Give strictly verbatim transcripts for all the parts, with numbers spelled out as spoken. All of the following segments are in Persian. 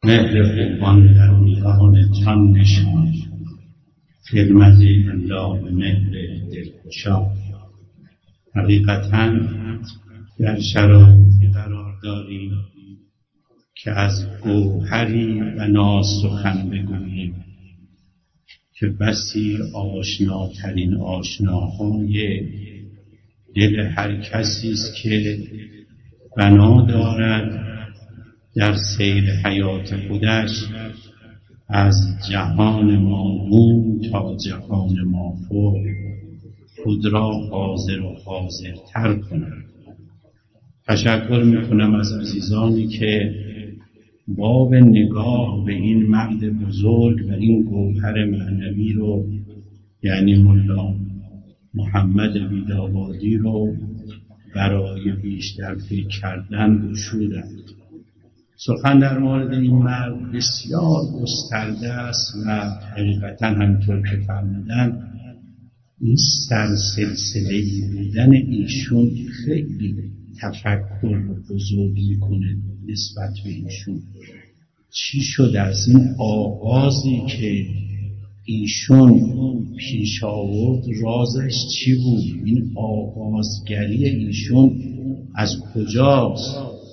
مهر خوبان در میان جان نشان، خدمت الله به مهر دلگشا. حقیقتاً در شرایطی قرار داریم که از گوهری و ناز سخن بگوییم که بسی آشناترین آشناهای دل هر کسی است که بنا دارد در سیر حیات خودش از جهان ماهون تا جهان مافوق خود را حاضر و حاضرتر کند. تشکر میکنم از عزیزانی که باب نگاه به این مرد بزرگ و این گوهر معنوی رو، یعنی ملا محمد بیداوادی رو برای بیشتر فکر کردن گشودند. سخن در مورد این مرد بسیار گسترده است و حقیقتا همطور که فرمودن این سرسلسله‌ای بودن ایشون خیلی تفکر بزرگ میکنه نسبت به ایشون. چی شد از این آغازی که ایشون پیش آورد؟ رازش چی بود؟ این آغازگری ایشون از کجاست؟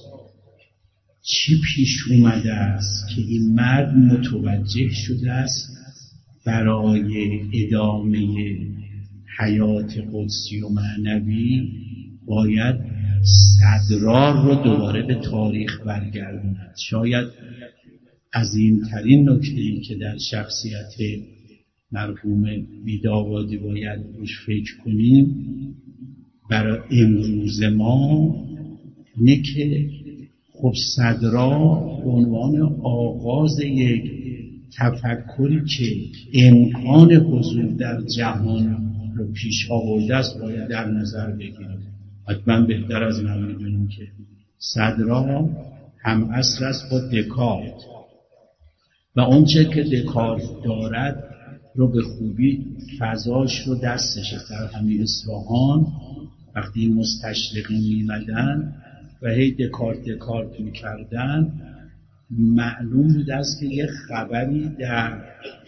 چی پیش اومده است که این مرد متوجه شده است برای ادامه حیات قدسی و معنوی باید صدرار رو دوباره به تاریخ برگردوند؟ شاید عظیمترین نکته‌ای که در شخصیت مرحوم بیداوادی باید روش فکر کنیم برای امروز ما اینه که خب صدرا به عنوان آغاز یک تفکری که امکان حضور در جهان رو پیش آورده است باید در نظر بگیریم. حتما بهتر از من میدونیم که صدرا هم عصر است با دکارت و اونچه که دکارت دارد رو به خوبی فضاش رو دستشه. در همین اصفهان وقتی مستشرقین میمدن و هی دکارت دکارت میکردن معلوم بود است که یه خبری در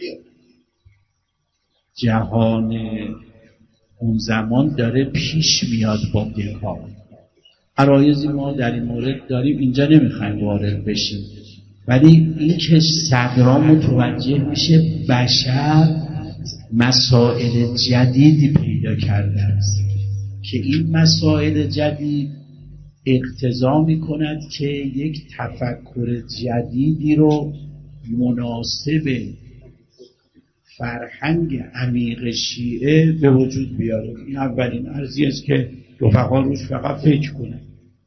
جهان اون زمان داره پیش میاد با دکارت. عرایضی ما در این مورد داریم، اینجا نمیخوایم وارد بشیم، ولی این که صدرا متوجه میشه بشر مسائل جدیدی پیدا کرده است که این مسائل جدید اقتضا میکند که یک تفکر جدیدی رو مناسب فرهنگ عمیق شیعه به وجود بیاره. این اولین ارزی است که رفقا روش فقط فکر کنه.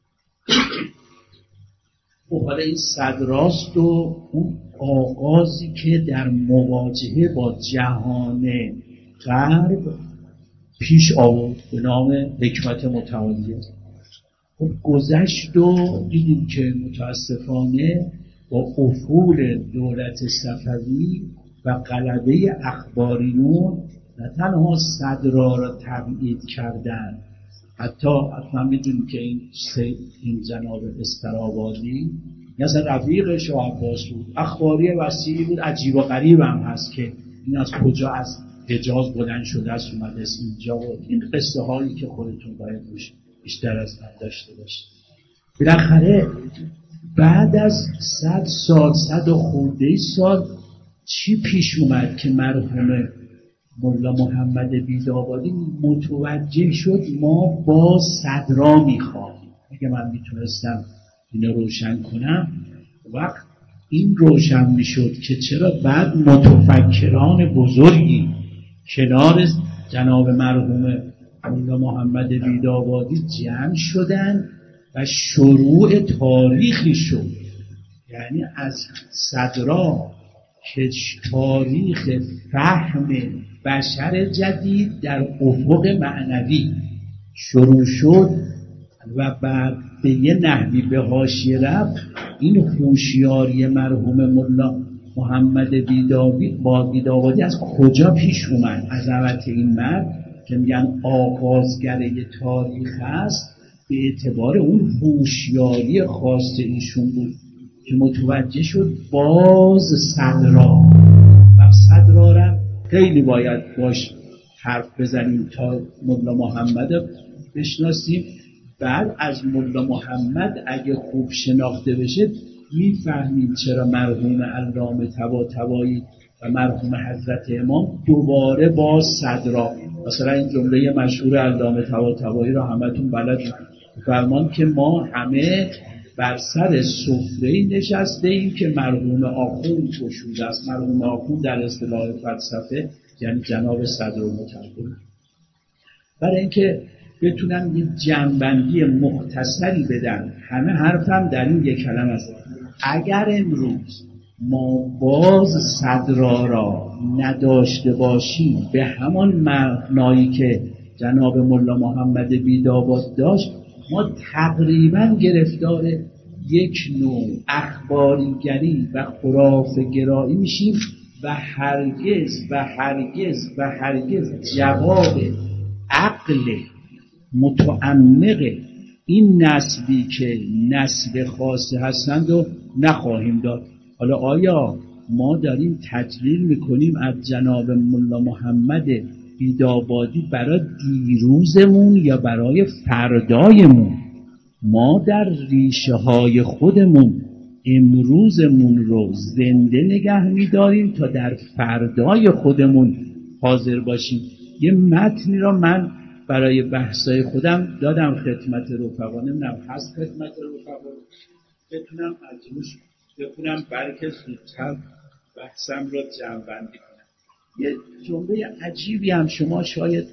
و حالا این صدراست و اون آغازی که در مواجهه با جهان غرب پیش آورد به نام حکمت متعالیه. خب گذشت و دیدیم که متاسفانه با افول دولت صفوی و غلبه اخباریون نه تنها صدرا را تبعید کردن، حتی حتما میدونیم که این سید این جناب استرآبادی مثلا رفیق شاه عباس بود، اخباری وسیعی بود، عجیب و غریب هم هست که این از کجا از حجاز بلند شده است اومده است اینجا و این قصه هایی که خودتون باید روش بیشتر از من داشته باشید. بالاخره بعد از صد سال صد و خورده سال چی پیش اومد که مرحوم ملا محمد بیداوادی متوجه شد ما با صدرا میخواهیم. اگه من میتونستم اینو روشن کنم وقت این روشن میشد که چرا بعد متفکران بزرگی کنار جناب مرحوم ملا محمد بیداوادی جمع شدن و شروع تاریخی شد. یعنی از صدرا که تاریخ فهم بشر جدید در افق معنوی شروع شد و بعد به یه نحوی به حاشیه رفت. این هوشیاری مرحوم ملا محمد بیداوی با بیداوادی از کجا پیش اومد؟ عظمت این مرد که میگن آغازگره تاریخ است به اعتبار اون هوشیاری خاص ایشون بود که متوجه شد باز صدرا و صدرا را خیلی باید باش حرف بزنیم تا ملا محمد بشناسیم. بعد از ملا محمد اگه خوب شناخته بشه میفهمیم چرا مرحوم علامه طباطبایی و مرحوم حضرت امام دوباره با صدرا، مثلا این جمله مشهور علامه طباطبایی را همتون بلد فرمان که ما همه بر سر سفره نشسته ایم که مرحوم آخوند گشوده است. مرحوم آخوند در اصطلاح فلسفه یعنی جناب صدرالمتقدم. برای اینکه بتونم یه جنبندی مختصری بدم، همه حرفم در این یک کلمه است. اگر امروز ما باز صدرا را نداشته باشیم به همان معنایی که جناب ملا محمد بیداباد داشت، ما تقریبا گرفتار یک نوع اخباریگری و خرافه گرایی میشیم و هرگز و هرگز و هرگز جواب عقل متعمق این نسلی که نسل خاصه هستند و نخواهیم داد. حالا آیا ما داریم تجلیل میکنیم از جناب ملا محمد بیدابادی برای دیروزمون یا برای فردایمون؟ ما در ریشه های خودمون امروزمون رو زنده نگه میداریم تا در فردای خودمون حاضر باشیم. یه متنی را من برای بحثای خودم دادم خدمت رفقا، نمیدونم هست خدمت رفقا بتونم از روش بخونم بلکه زودتر بحثم را جمع‌بندی کنم. یه جمله عجیبی هم شما شاید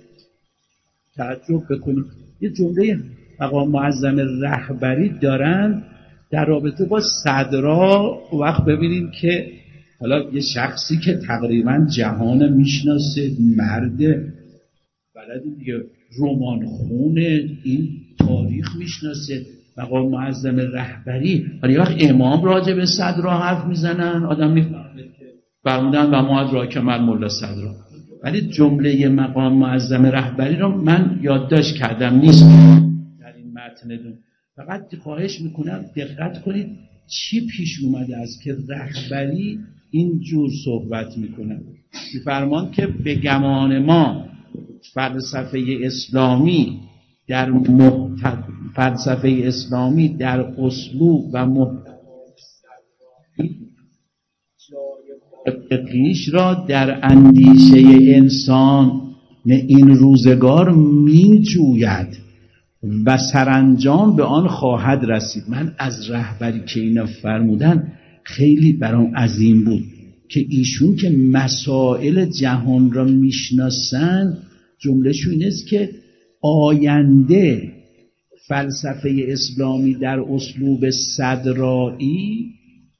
تعجب بکنید، یه جمله مقام معظم رهبری دارن در رابطه با صدرا. وقت ببینیم که حالا یه شخصی که تقریبا جهان میشناسه، مرد بلد دیگه، رمان خونه این تاریخ میشناسه، مقام معظم رهبری، ولی وقت امام راجع به صدرا حرف میزنن آدم میفهمه که فرمودن و ما ادراک ما الملا صدرا. ولی جمله مقام معظم رهبری رو من یادداشت کردم نیست در این متن دون. فقط خواهش میکنم دقت کنید چی پیش اومده است که رهبری اینجور صحبت میکنه. فرمان که به گمان ما فلسفه اسلامی در محتد... فلسفه اسلامی در اسلوب و محتوای فقهیش را در اندیشه انسان این روزگار می جوید و سرانجام به آن خواهد رسید. من از رهبری که اینا فرمودن خیلی برام عظیم بود که ایشون که مسائل جهان را میشناسن، جملهشون این است که آینده فلسفه اسلامی در اسلوب صدرایی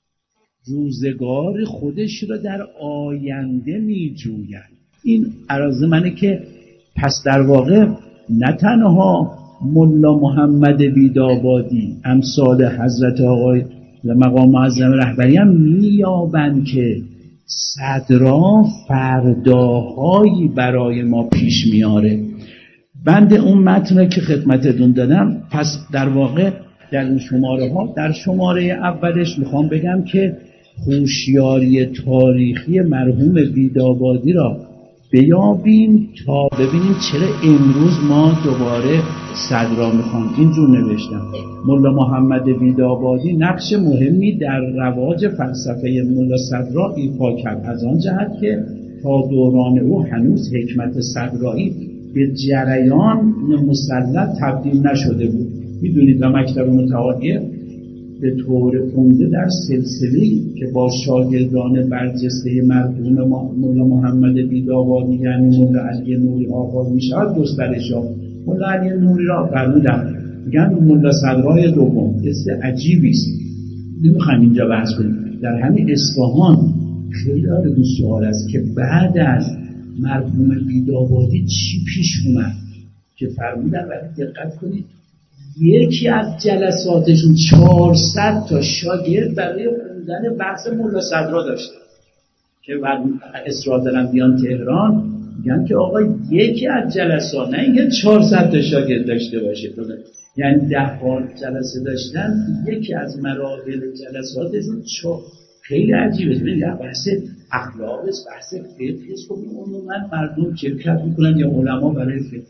روزگار خودش را در آینده می جوید. این عرض منه که پس در واقع نه تنها ملا محمد بیدابادی امثال حضرت آقای مقام معظم رهبری هم میابند که صدرا فرداهایی برای ما پیش میاره. بند اون متن که خدمتتون دادم، پس در واقع در این شماره ها، در شماره اولش میخوام بگم که هوشیاری تاریخی مرحوم بیدابادی را بیابیم تا ببینیم چرا امروز ما دوباره صدرا میخوام. اینجور نوشتم: ملا محمد بیدابادی نقش مهمی در رواج فلسفه ملا صدرا ایفا کرد، از آن جهت که تا دوران او هنوز حکمت صدرایی به جریان مسلط تبدیل نشده بود. میدونید و مکتب متعالیه به طور عمده در سلسله‌ای که با شاگردان برجسته مرحوم ملا محمد بیدابادی یعنی ملا علی نوری آغاز می‌شود گسترش یافت. ملا علی نوری را فرمودن میگن ملا صدرای دوم. قصه عجیبی است، نمی‌خوام اینجا بحث کنیم. در همین اصفهان خیلی دو سوال است که بعد از مرحوم بیدابادی چی پیش اومد که فرمودن. ولی دقت کنید یکی از جلساتشون چهارصد تا شاگرد برای خوندن بحث ملا صدرا داشته که بعد اصرار دارن بیان تهران، میگن که آقا یکی از جلسات، نه اینکه چهارصد تا شاگرد داشته باشه. یعنی ده بار جلسه داشتن، یکی از مراحل جلساتشون چه خیلی عجیبه. ببینید بحث اخلاق است، بحث فقه است. خب عموما مردم شرکت میکنن یا علما برای فقه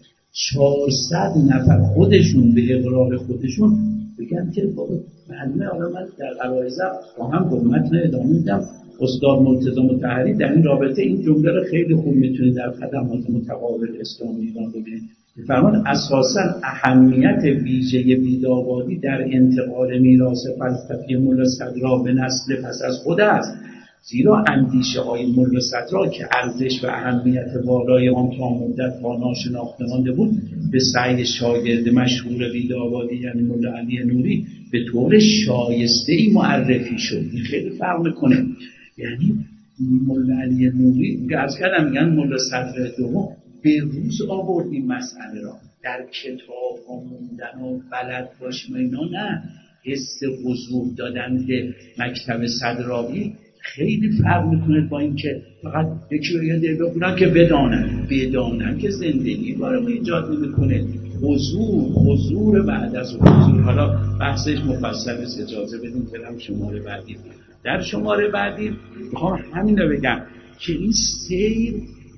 چهارصد نفر خودشون به اقرار خودشون بگن که بابا معلومه. حالا من در عرایزم خواهم گفت متن ادامه میدم. استاد مرتضی مطهری در این رابطه این جمله رو خیلی خوب میتونید در خدمات متقابل اسلامی ایران ببینید. فرمان اساساً اهمیت ویژه بیداوادی در انتقال میراث فلسفی ملا صدرا به نسل پس از خود است، زیرا اندیشه های ملا صدرا که ارزش و اهمیت بالای آن تا مدت ها ناشناخته مانده بود، به سعی شاگرد مشهور بیداوادی یعنی ملا علی نوری به طور شایسته ای معرفی شد. این خیلی فرق میکنه. یعنی ملا علی نوری عرض کردم میگن ملا صدر دوم به روز آورد این مسئله را، در کتاب ها موندن و بلد باشیم اینا نه، حس حضور دادن به مکتب صدراوی خیلی فرق میکنه با این که فقط یکی رو یه بخونن که بدانن بدانن که زندگی بارم ایجاد نمیکنه. حضور حضور بعد از حضور. حالا بحثش مفصل است، اجازه بدیم برم شماره بعدی. در شماره بعدی میخوام همین رو بگم که این سیر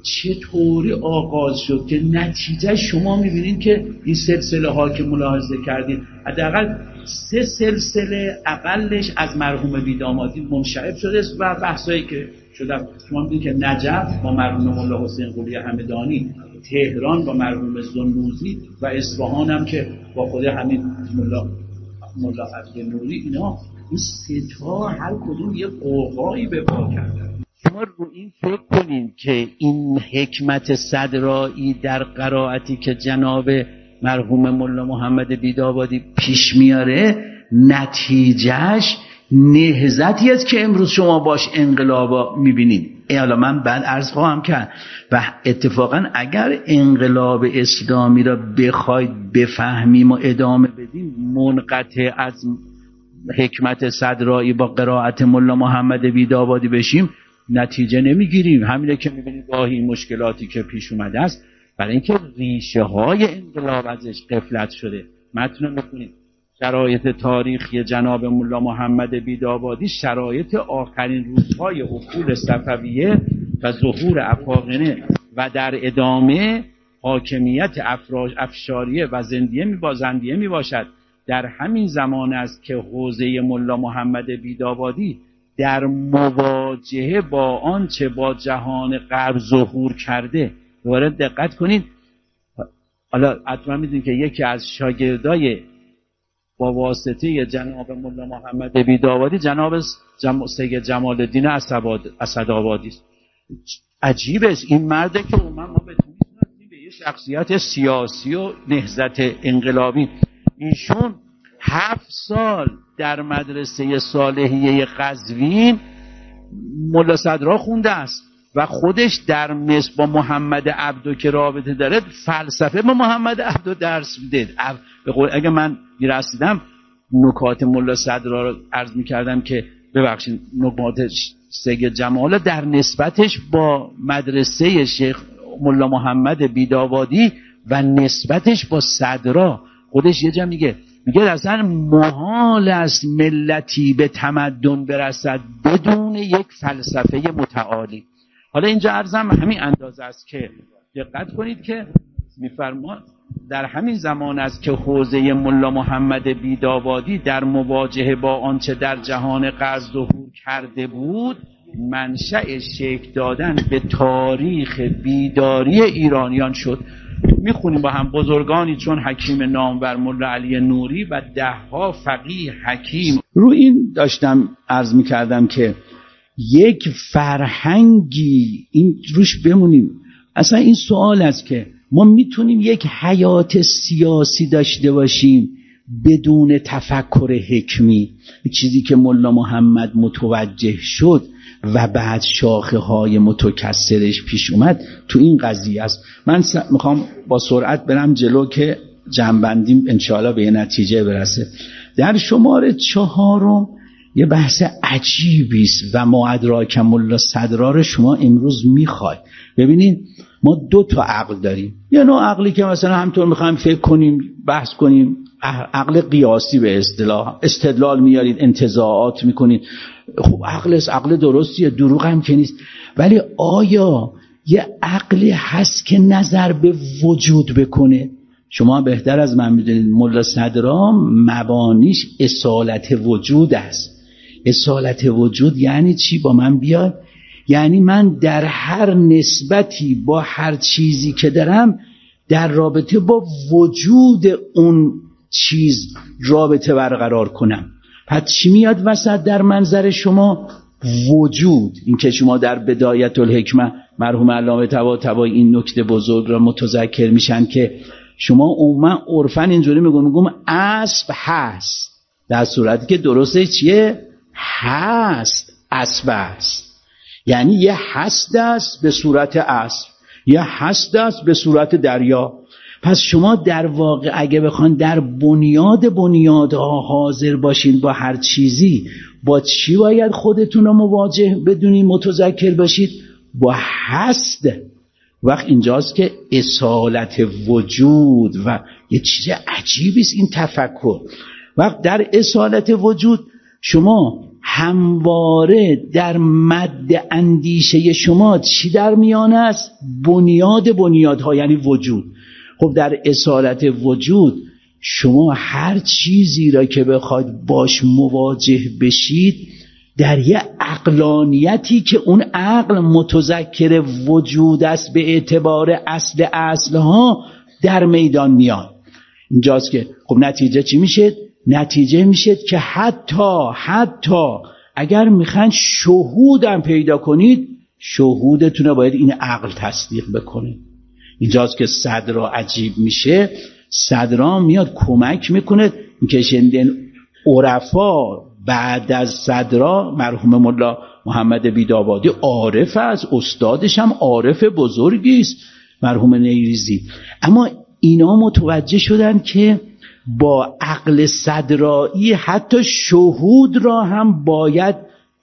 چطوری آغاز شد که نتیجه شما میبینید که این سلسله ها که ملاحظه کردید حداقل سه سلسله اقلش از مرحوم بیدامادی منشعب شده است و بحثایی که شده شما میبینید که نجف با مرحوم ملا حسین قلی همدانی، تهران با مرحوم زنوزی و اصفهان هم که با خود همین ملا ملا علی نوری، اینا این سه تا هر کدوم یه قوقایی به پا کردن. شما رو این فکر کنین که این حکمت صدرایی در قرائتی که جناب مرحوم ملا محمد بیداوادی پیش میاره نتیجهش نهضتی است که امروز شما باش انقلاب میبینید. حالا من بعد عرض خواهم کرد و اتفاقا اگر انقلاب اسلامی را بخواید بفهمیم و ادامه بدیم منقطع از حکمت صدرایی با قرائت ملا محمد بیداوادی بشیم نتیجه نمیگیریم. همینه که میبینید گاهی این مشکلاتی که پیش اومده است برای اینکه ریشه های انقلاب ازش غفلت شده. متن میکنید شرایط تاریخی جناب ملا محمد بیداوادی شرایط آخرین روزهای حکومت صفویه و ظهور افاقنه و در ادامه حاکمیت افشاریه و زندیه میبازندیه میباشد. در همین زمان است که حوزه ملا محمد بیداوادی در مواجهه با آنچه با جهان غرب ظهور کرده. دوباره دقت کنید. حالا حتما میدونید که یکی از شاگردای با واسطه جناب ملا محمد بیداوادی جناب جم... سید جمال الدین اسدآبادی است. عجیب است این مرده که ما ما بهتون می‌شناسیم به یه شخصیت سیاسی و نهضت انقلابی. ایشون هفت سال در مدرسه صالحیه قزوین ملا صدرا خونده است و خودش در مصر با محمد عبدو که رابطه داره فلسفه با محمد عبدو درس میده. به قول اگه من میرسیدم نکات ملا صدرا رو عرض میکردم که ببخشید نکات سید جمال در نسبتش با مدرسه شیخ ملا محمد بیداوادی و نسبتش با صدرا خودش یه جا میگه میگه اصلا محال است ملتی به تمدن برسد بدون یک فلسفه متعالی. حالا اینجا عرضم همین اندازه است که دقت کنید که میفرماد در همین زمان است که حوزه ملا محمد بیداوادی در مواجهه با آنچه در جهان غرب ظهور کرده بود منشأ شکل دادن به تاریخ بیداری ایرانیان شد. میخونیم با هم بزرگانی چون حکیم نامور ملا علی نوری و دهها فقیه حکیم. رو این داشتم عرض میکردم که یک فرهنگی این روش بمونیم. اصلا این سوال است که ما میتونیم یک حیات سیاسی داشته باشیم بدون تفکر حکمی، چیزی که ملا محمد متوجه شد و بعد شاخه های متکثرش پیش اومد تو این قضیه است. من س... میخوام با سرعت برم جلو که جمع‌بندیم انشاءالله به یه نتیجه برسه. در شماره چهارم یه بحث عجیبی است و ما ادراک ملا صدرا رو شما امروز میخواید ببینید. ما دو تا عقل داریم. یه نوع عقلی که مثلا همطور میخوایم فکر کنیم، بحث کنیم، عقل قیاسی به اصطلاح، استدلال میارید، انتزاعات میکنید. خب عقل است، عقل درستیه، دروغ هم که نیست. ولی آیا یه عقلی هست که نظر به وجود بکنه؟ شما بهتر از من میدونید ملا صدرام مبانیش اصالت وجود است. اصالت وجود یعنی چی؟ با من بیاد. یعنی من در هر نسبتی با هر چیزی که دارم در رابطه با وجود اون چیز رابطه برقرار کنم. پس چی میاد وسط در منظر شما؟ وجود. این که شما در بدایت الحکمه مرحوم علامه طباطبایی این نکته بزرگ را متذکر میشن که شما عموما عرفاً اینجوری میگم میگم اسب هست، در صورتی که درسته چیه؟ هست، اسب است. یعنی یه هست است به صورت اسب، یه هست است به صورت دریا. پس شما در واقع اگه بخوان در بنیاد بنیادها حاضر باشین با هر چیزی، با چی باید خودتون رو مواجه بدونین، متذکر باشید؟ با هست. وقت اینجاست که اصالت وجود و یه چیز عجیبی است این تفکر. وقت در اصالت وجود شما همواره در مد اندیشه شما چی در میانه است؟ بنیاد بنیادها، یعنی وجود. خب در اصالت وجود شما هر چیزی را که بخواید باش مواجه بشید در یه عقلانیتی که اون عقل متذکر وجود است به اعتبار اصل اصلها در میدان میاد. اینجاست که خب نتیجه چی میشه؟ نتیجه میشه که حتی حتی اگر میخواین شهودم پیدا کنید، شهودتون رو باید این عقل تصدیق بکنه. اینجاست که صدرا عجیب میشه. صدرا میاد کمک میکنه که شندن عرفا بعد از صدرا مرحوم مولا محمد بیدابادی عارف است، استادش هم عارف بزرگی است مرحوم نیریزی. اما اینا متوجه شدن که با عقل صدرایی حتی شهود را هم باید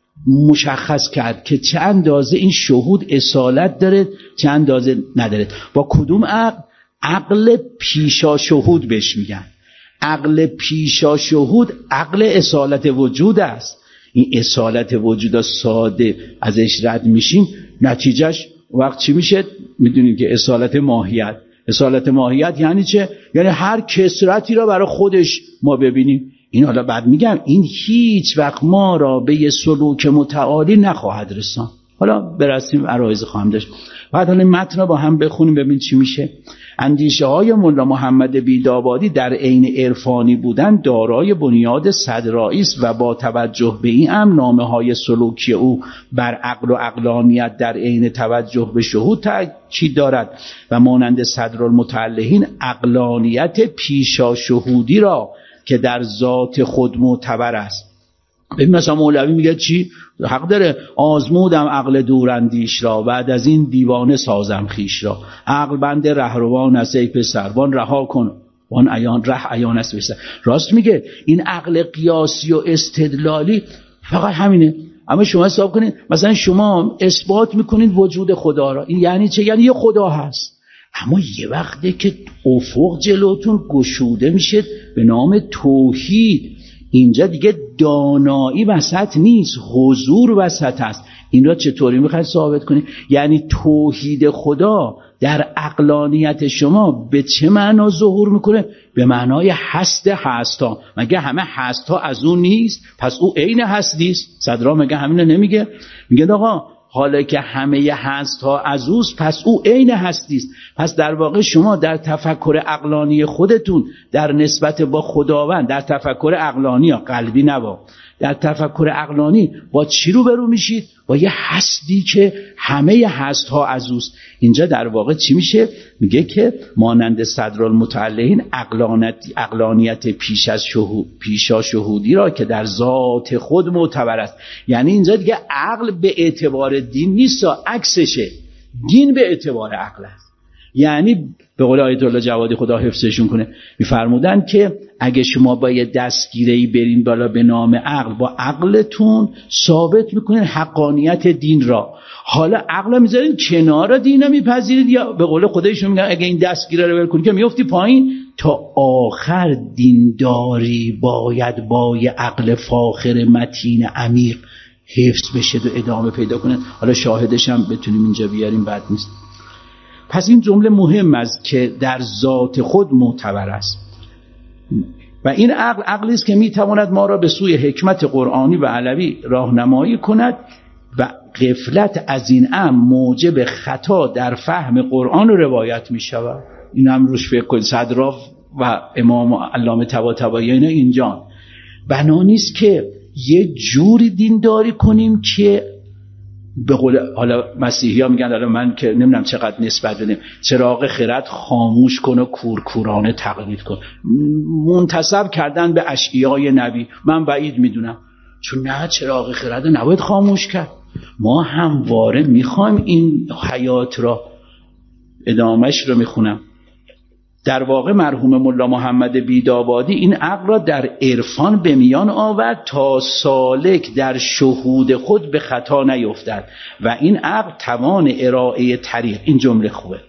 مشخص کرد که چه اندازه این شهود اصالت داره، چه اندازه نداره. با کدوم عقل؟ عقل پیشا شهود بهش میگن. عقل پیشا شهود عقل اصالت وجود است. این اصالت وجود ساده ازش رد میشیم، نتیجهش وقت چی میشه؟ میدونیم که اصالت ماهیت. اصالت ماهیت یعنی چه؟ یعنی هر کثرتی را برای خودش ما ببینیم. این حالا بعد میگم این هیچ وقت ما را به یه سلوک متعالی نخواهد رسان. حالا برسیم عرایض خواهم داشت. بعد حالا متن با هم بخونیم ببین چی میشه. اندیشه های مولا محمد بیدابادی در عین عرفانی بودن دارای بنیاد صدرایی است و با توجه به این امر نامه های سلوکی او بر عقل و عقلانیت در عین توجه به شهود تاکید دارد و مانند صدرالمتعلهین عقلانیت پیشا شهودی را که در ذات خود معتبر است. ببین مثلا مولوی میگه چی؟ حق داره. آزمودم عقل دوراندیش را، بعد از این دیوانه سازم خیش را. عقل بند رهروان است ای پسر، وان رها کن وان عیان ره عیان است پسر. راست میگه. این عقل قیاسی و استدلالی فقط همینه. اما شما حساب کنید مثلا شما اثبات میکنید وجود خدا را، این یعنی چه؟ یعنی یه خدا هست. اما یه وقتی که افق جلوتون گشوده میشه به نام توحید، اینجا دیگه دانایی وسط نیست، حضور وسط است. این را چطوری میخواید ثابت کنید؟ یعنی توحید خدا در عقلانیت شما به چه معنا ظهور میکنه؟ به معنای هست هستا. مگه همه هستا از اون نیست؟ پس او عین هستی است. صدرا مگه همینو نمیگه؟ میگه آقا حالا که همه هست ها از اوست، پس او عین هستی است. پس در واقع شما در تفکر عقلانی خودتون در نسبت با خداوند، در تفکر عقلانی ها قلبی نبا، در تفکر عقلانی با چی رو برو میشید؟ با یه هستی که همه هست ها از اوست. اینجا در واقع چی میشه؟ میگه که مانند صدرالمتعلهین عقلانیت عقلانیت پیش از شهود پیشا شهودی را که در ذات خود معتبر است. یعنی اینجا دیگه عقل به اعتبار دین نیست، عکسشه. دین به اعتبار عقل است. یعنی به قول آیت الله جوادی خدا حفظشون کنه میفرمودن که اگه شما با یه دستگیره‌ای برین بالا به نام عقل، با عقلتون ثابت میکنین حقانیت دین را. حالا عقل میذارین کنار، دین رو میپذیرید، یا به قول خودشون میگن اگه این دستگیره رو ول کنی که میفتی پایین. تا آخر دینداری باید با یه عقل فاخر متین عمیق حفظ بشه و ادامه پیدا کنه. حالا شاهدش هم بتونیم اینجا بیاریم، بد نیست. پس این جمله مهم است که در ذات خود معتبر است و این عقل عقلی است که میتواند ما را به سوی حکمت قرآنی و علوی راهنمایی کند و غفلت از این امر موجب خطا در فهم قرآن و روایت می شود. این هم روش فکر کنید. صدراف و امام علامه طباطبایی اینا اینجان. بنا نیست که یه جوری دینداری کنیم که به قول حالا مسیحی ها میگن، حالا من که نمیدونم چقدر نسبت بدیم، چراغ خرد خاموش کن و کورکورانه تقلید کن. منتسب کردن به اشعیای نبی من بعید میدونم، چون نه، چراغ خرد نباید خاموش کرد. ما همواره میخوایم این حیات را ادامهش رو میخونم. در واقع مرحوم ملا محمد بیدابادی این عقل را در عرفان به میان آورد تا سالک در شهود خود به خطا نیفتد و این عقل توان ارائه طریق. این جمله خوبه.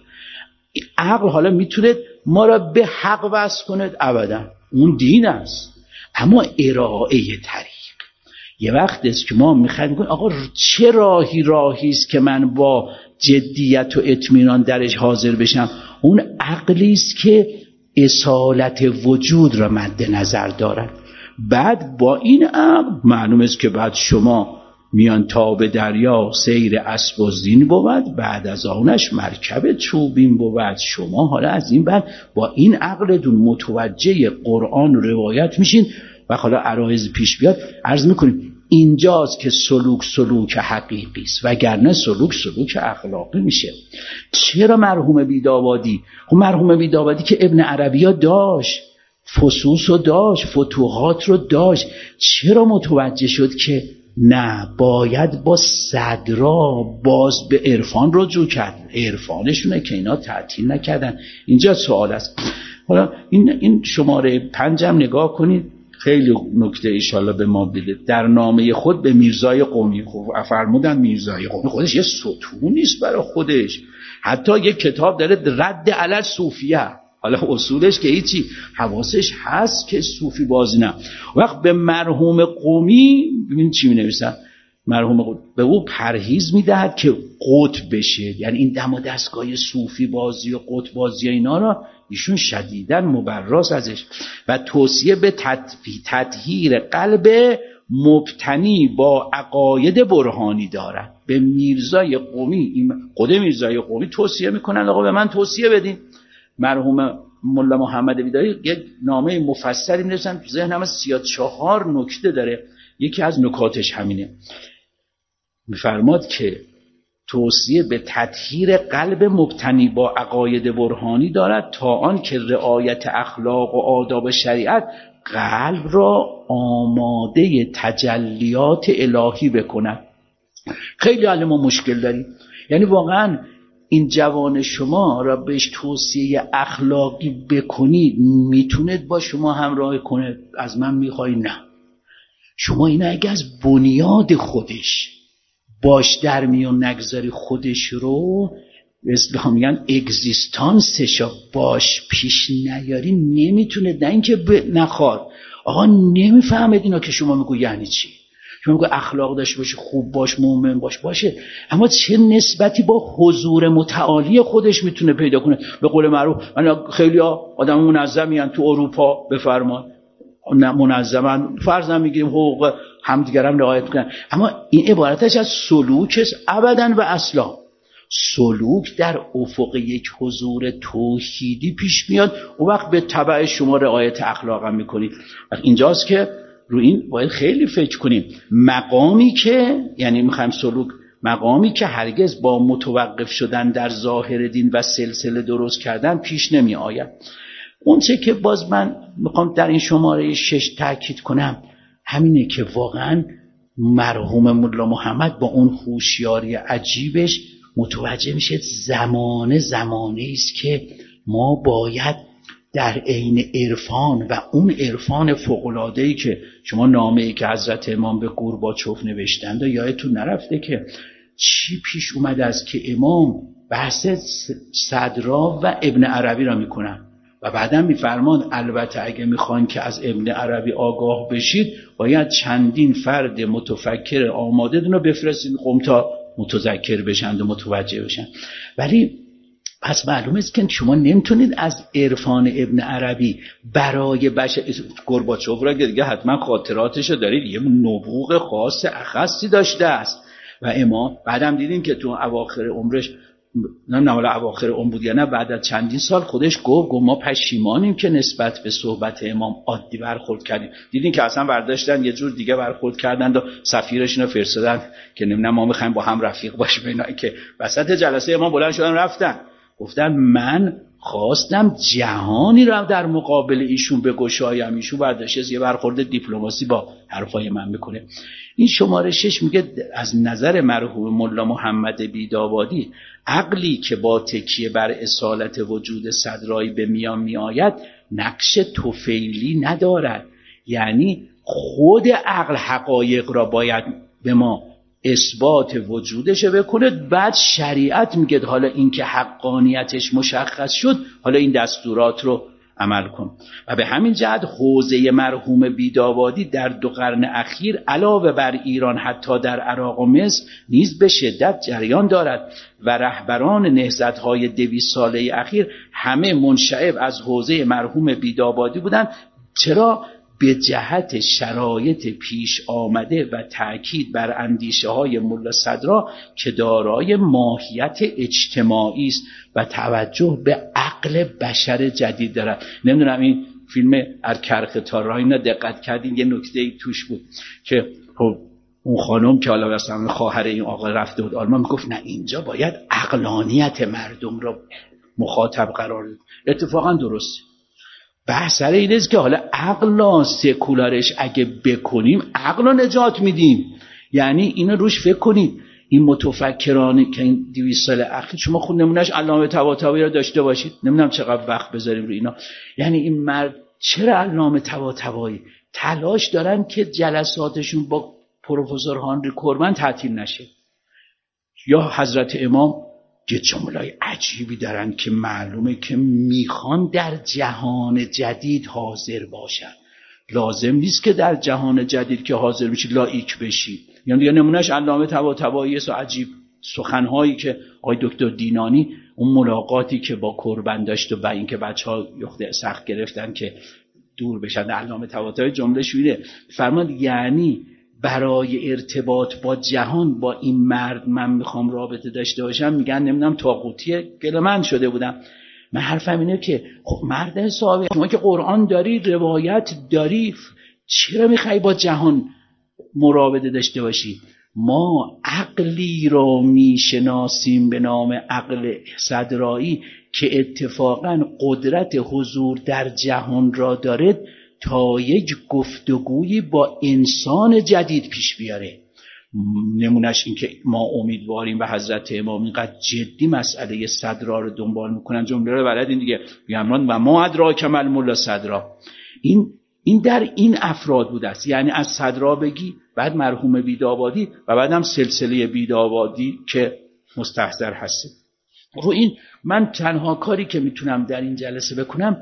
عقل حالا میتونه ما را به حق وصل کنه، ابدا اون دین است، اما ارائه طریق یه وقت است که ما میخوایم بگیم آقا چه راهی راهی است که من با جدیت و اطمینان درش حاضر بشم. اون عقلی است که اصالت وجود را مد نظر دارد. بعد با این عقل معلوم است که بعد شما میان تا به دریا سیر اسب و زین بود، بعد از آنش مرکب چوبین بود. شما حالا از این بعد با این عقلتون متوجه قرآن و روایت میشین و حالا عرایض پیش بیاد عرض میکنیم اینجاست که سلوک سلوک حقیقی است، وگرنه سلوک سلوک اخلاقی میشه. چرا مرحوم بیدابادی؟ خب مرحوم بیدابادی که ابن عربی داشت، فصوص رو داشت، فتوحات رو داشت، چرا متوجه شد که نه، باید با صدرا باز به عرفان رجوع کرد؟ عرفانشونه که اینا تعطیل نکردن. اینجا سوال است. حالا این این شماره پنجم نگاه کنید، خیلی نکته ایشالله به ما بده. در نامه خود به میرزای قمی، خب فرمودن میرزای قمی خودش یه ستون نیست برای خودش، حتی یه کتاب داره رد علی صوفیه. حالا اصولش که هیچی، حواسش هست که صوفی بازی نه. وقت به مرحوم قمی ببین چی می نویسن. مرحوم قمی به او پرهیز میدهد که قطب بشه، یعنی این دم و دستگاه صوفی بازی و قطب بازی اینا را ایشون شدیداً مبراز ازش و توصیه به تطهیر قلب مبتنی با عقاید برهانی دارد. به میرزای قمی، خود میرزای قمی توصیه میکنن آقا به من توصیه بدین. مرحوم ملا محمد بیدایی یک نامه مفصلی نوشتن، تو ذهنم سی و چهار نکته داره. یکی از نکاتش همینه، میفرماد که توصیه به تطهیر قلب مبتنی با عقاید برهانی دارد تا آن که رعایت اخلاق و آداب شریعت قلب را آماده تجلیات الهی بکند. خیلی حال ما مشکل داریم، یعنی واقعا این جوان شما را بهش توصیه اخلاقی بکنید میتوند با شما همراه کنه. از من میخوای نه، شما اینا اگه از بنیاد خودش باش در میون نگذاری، خودش رو اسلامیان اگزیستانسشو باش پیش نیاری، نمیتونه. نه اینکه نخواد، آقا نمیفهمید اینا که شما میگو یعنی چی. شما میگو اخلاق داشته باشه، خوب باش، مومن باش، باشه، اما چه نسبتی با حضور متعالی خودش میتونه پیدا کنه؟ به قول معروف خیلی آدم منظمی ان تو اروپا بفرمان منظما فرض نمیگیریم حقوق همدیگر هم رعایت کنن، اما این عبارتش از سلوک است ابدا و اصلا. سلوک در افق یک حضور توحیدی پیش میاد، اون وقت به تبع شما رعایت اخلاق هم میکنید. اینجاست که رو این باید خیلی فکر کنیم. مقامی که یعنی میخوایم سلوک، مقامی که هرگز با متوقف شدن در ظاهر دین و سلسله درست کردن پیش نمی آید. اون چه که باز من میخوام در این شماره شش تاکید کنم همینه که واقعا مرحوم ملا محمد با اون هوشیاری عجیبش متوجه میشه زمانه زمانه است که ما باید در عین عرفان و اون عرفان فوق‌العاده‌ای که شما نامه‌ای که حضرت امام به گورباچوف نوشتند یادتون نرفته که چی پیش اومده است که امام بحث صدرا و ابن عربی را میکنن و بعدا میفرمان البته اگه میخوان که از ابن عربی آگاه بشید باید چندین فرد متفکر آماده دون رو بفرستید قم تا متذکر بشن و متوجه بشن. ولی پس معلومه است که شما نمیتونید از عرفان ابن عربی برای بشر گورباچوف را دیگه حتما خاطراتشو دارید، یه نبوغ خاص اخصی داشته است و امام بعدم دیدین که تو اواخر عمرش نه نه ولی اواخر عمر بود یا نه بعد از چندین سال خودش گفت گفت ما پشیمانیم که نسبت به صحبت امام عادی برخورد کردیم. دیدین که اصلا برداشتن یه جور دیگه برخورد کردند و سفیرشون رو فرستادن که نمیدونم ما میخوایم با هم رفیق باشیم اینا، که وسط جلسه امام بلند شدن رفتن گفتن من خواستم جهانی رو در مقابل ایشون بگشایم، ایشون برداشت یه برخورد دیپلماسی با حرفای من میکنه. این شماره شش میگه از نظر مرحوم ملا محمد بیدابادی عقلی که با تکیه بر اصالت وجود صدرایی به میان میآید نقش طفیلی ندارد، یعنی خود عقل حقایق را باید به ما اثبات وجودش بکنه، بعد شریعت میگه حالا این که حقانیتش مشخص شد حالا این دستورات رو عمل کن. و به همین جهت حوزه مرحوم بیداوادی در دو قرن اخیر علاوه بر ایران حتی در عراق و مصر نیز به شدت جریان دارد و رهبران نهضت‌های دویست ساله اخیر همه منشعب از حوزه مرحوم بیداوادی بودند. چرا؟ به جهت شرایط پیش آمده و تأکید بر اندیشه های ملا صدرا که دارای ماهیت اجتماعی است و توجه به عقل بشر جدید دارد. نمیدونم این فیلم ارکرخ تاراینا دقت کردین یه نکته توش بود که خب اون خانم که حالا مثلا خواهر این آقا رفته بود آلمان میگفت نه اینجا باید عقلانیت مردم را مخاطب قرار بده. اتفاقا درسته. بحث سر این است که حالا عقل سکولارش اگه بکنیم عقل نجات میدیم. یعنی اینو روش فکر کنید، این متفکرانی که این دویست سال اخیر شما خود نمونهش علامه طباطبایی رو داشته باشید، نمیدونم چقدر وقت بذاریم رو اینا. یعنی این مرد چرا علامه طباطبایی تلاش دارن که جلساتشون با پروفسور هانری کورمن تعطیل نشه، یا حضرت امام یه جمله‌ای عجیبی دارن که معلومه که میخوان در جهان جدید حاضر باشن. لازم نیست که در جهان جدید که حاضر میشید لایک بشید. یعنی دیگه نمونهش علامه طباطبایی است و عجیب سخنهایی که آقای دکتر دینانی اون ملاقاتی که با کوربن داشت و با اینکه بچه‌ها یخته سخت گرفتن که دور بشن، علامه طباطبایی جمله‌ش اینه فرمان یعنی برای ارتباط با جهان با این مرد من میخوام رابطه داشته باشم، میگن نمیدونم طاغوتی گلمن شده بودم. من حرفم اینه که خب مرد حسابی شما که قرآن داری روایت داری چرا میخوای با جهان مراوده داشته باشی؟ ما عقلی رو میشناسیم به نام عقل صدرایی که اتفاقا قدرت حضور در جهان را دارد تا یک گفتگویی با انسان جدید پیش بیاره. نمونش این که ما امیدواریم و حضرت امام اینقدر جدی مسئله صدرا رو دنبال میکنن. جمله رو بلد این دیگه میگن و ما ادراک ما الملا صدرا. این این در این افراد بوده است، یعنی از صدرا بگی بعد مرحوم بیدابادی و بعدم سلسله بیدابادی که مستحضر هستی. رو این من تنها کاری که میتونم در این جلسه بکنم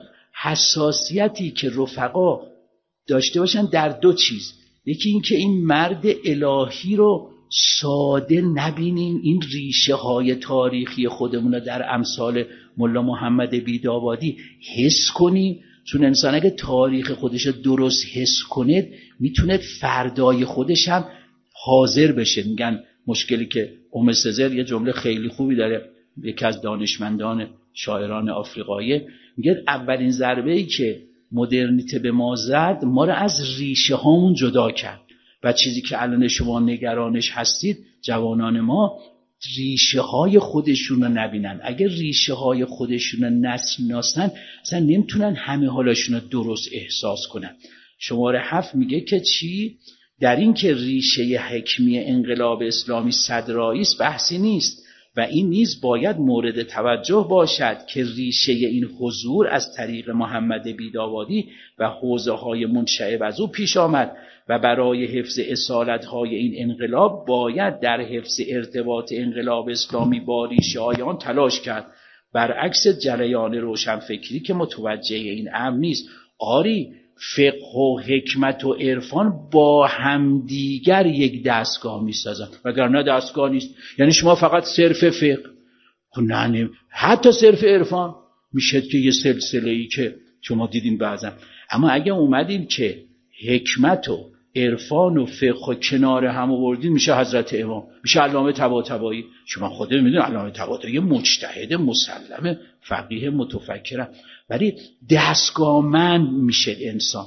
حساسیتی که رفقا داشته باشن در دو چیز. یکی این که این مرد الهی رو ساده نبینیم، این ریشه های تاریخی خودمون رو در امثال ملا محمد بیدابادی حس کنیم، چون انسان اگه تاریخ خودش رو درست حس کنه میتونه فردای خودش هم حاضر بشه. میگن مشکلی که ام سزر یه جمله خیلی خوبی داره، یکی از دانشمندان شاعران آفریقایی میگه اولین ضربه‌ای که مدرنیته به ما زد ما رو از ریشه هامون جدا کرد و چیزی که الان شما نگرانش هستید جوانان ما ریشه های خودشون رو نبینن. اگر ریشه های خودشون رو نشناسن اصلا نمیتونن همه حالشون رو درست احساس کنن. شماره هفت میگه که چی؟ در این که ریشه حکمی انقلاب اسلامی صدرایی است بحثی نیست، و این نیز باید مورد توجه باشد که ریشه این حضور از طریق محمد بیداوادی و حوزه‌های منشعب از او پیش آمد و برای حفظ اصالت‌های این انقلاب باید در حفظ ارتباط انقلاب اسلامی با ریشه‌های آن تلاش کرد، برعکس جریان روشنفکری که متوجه این امر نیست. آری فقه و حکمت و عرفان با همدیگر یک دستگاه می‌سازند، وگرنه دستگاه نیست. یعنی شما فقط صرف فقه، نه نه حتی صرف عرفان میشه که یه سلسله‌ای که شما دیدین بعضا. اما اگه اومدیم که حکمت و عرفان و فقه و کنار هم آوردیم، میشه حضرت امام، میشه علامه طباطبایی. شما خودت میدونید علامه طباطبایی مجتهد مسلم فقیه متفکر، ولی دستگاهمند میشه انسان.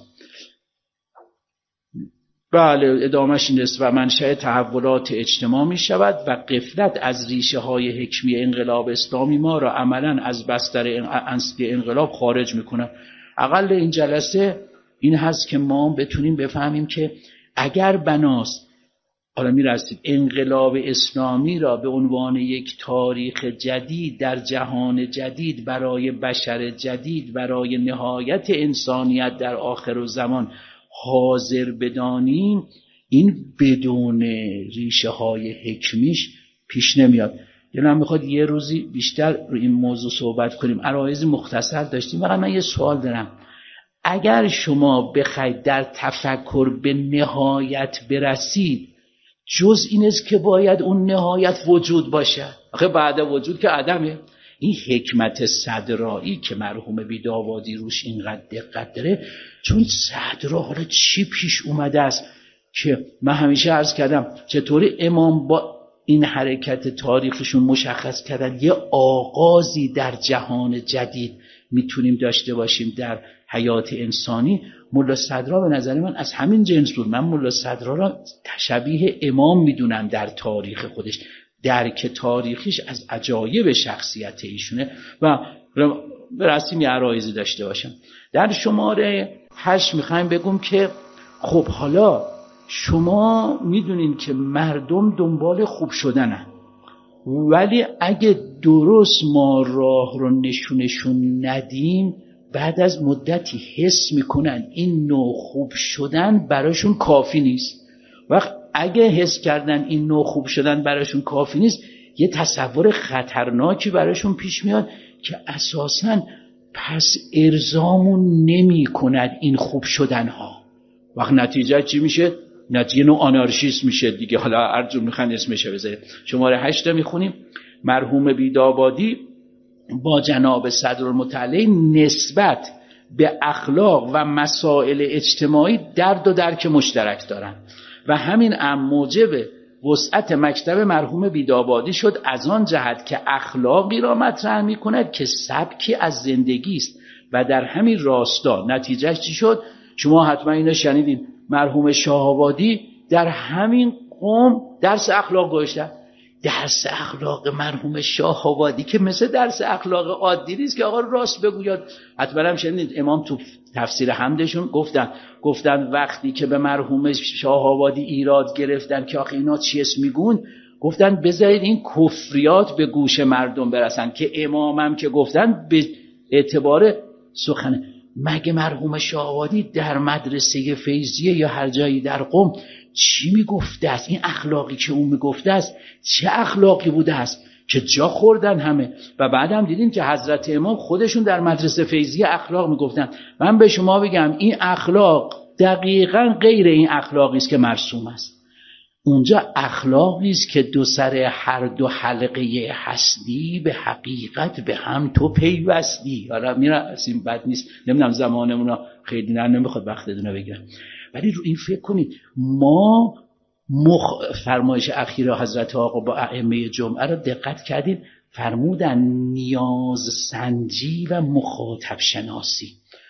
بله ادامهش این است و منشأ تحولات اجتماع می شود و غفلت از ریشه های حکمی انقلاب اسلامی ما را عملا از بستر اصلی انقلاب خارج می کند. اقل این جلسه این هست که ما بتونیم بفهمیم که اگر بناست حالا می رسید انقلاب اسلامی را به عنوان یک تاریخ جدید در جهان جدید برای بشر جدید، برای نهایت انسانیت در آخر زمان حاضر بدانیم، این بدون ریشه های حکمیش پیش نمیاد. دلم میخواد یه روزی بیشتر رو این موضوع صحبت کنیم. عرایض مختصر داشتیم. فقط من یه سوال دارم. اگر شما بخواید در تفکر به نهایت برسید، جز این است که باید اون نهایت وجود باشه. آخه بعد وجود که عدمه. این حکمت صدرایی که مرحوم بیداوادی روش اینقدر دقت داره، چون صدرا حالا چی پیش اومده است که من همیشه عرض کردم چطوری امام با این حرکت تاریخشون مشخص کردن یه آغازی در جهان جدید میتونیم داشته باشیم در حیات انسانی. ملا صدرا به نظر من از همین جنس بود. من ملا صدرا را شبیه امام میدونم در تاریخ خودش، درک تاریخیش از عجایب شخصیت ایشونه و برسیم یه عرایزی داشته باشم. در شماره هشت میخوایم بگم که خب حالا شما میدونین که مردم دنبال خوب شدنن، ولی اگه درست ما راه رو نشونشون ندیم، بعد از مدتی حس میکنن این نوع خوب شدن براشون کافی نیست. وقت اگه حس کردن این نوع خوب شدن براشون کافی نیست، یه تصور خطرناکی براشون پیش میاد که اساساً پس ارضامون نمی کند این خوب شدن ها. وقت نتیجه چی میشه؟ نتیجه نوع آنارشیست میشه دیگه. حالا ارجو میخوان اسمشه بذاریم. شماره هشت میخونیم. مرحوم بیداوادی با جناب صدرالمطلع نسبت به اخلاق و مسائل اجتماعی درد و درک مشترک دارند و همین امر موجب وسعت مکتب مرحوم بیداوادی شد، از آن جهت که اخلاقی را مطرح می کند که سبکی از زندگی است و در همین راستا نتیجهش چی شد؟ شما حتما اینو شنیدین. مرحوم شاه‌آبادی در همین قوم درس اخلاق گذاشتن. درس اخلاق مرحوم شاه‌آبادی که مثل درس اخلاق عادی نیست که آقا راست بگوید. حتما هم شنیدید امام تو تفسیر حمدشون گفتن گفتن وقتی که به مرحوم شاه‌آبادی ایراد گرفتن که آخه اینا چی اسم میگون، گفتن بذارید این کفریات به گوش مردم برسن، که امامم که گفتن به اعتبار سخن. مگه مرحوم شاه‌آبادی در مدرسه فیضیه یا هر جایی در قم چی میگفته است؟ این اخلاقی که اون میگفته است چه اخلاقی بوده است که جا خوردن همه؟ و بعد هم دیدیم که حضرت امام خودشون در مدرسه فیضیه اخلاق میگفتن. من به شما بگم این اخلاق دقیقاً غیر این اخلاقی است که مرسوم است. اونجا اخلاقی است که دو سر هر دو حلقه هستی به حقیقت به هم تو پیوستی. حالا میرسیم بد نیست، نمیدونم زمانمون خیلی نه نمیخواد وقتتون بگیرم، ولی رو این فکر کنید. ما مخ... فرمایش اخیر حضرت آقا با ائمه جمعه را دقت کردیم، فرمودن نیاز سنجی و مخاطب شناسی.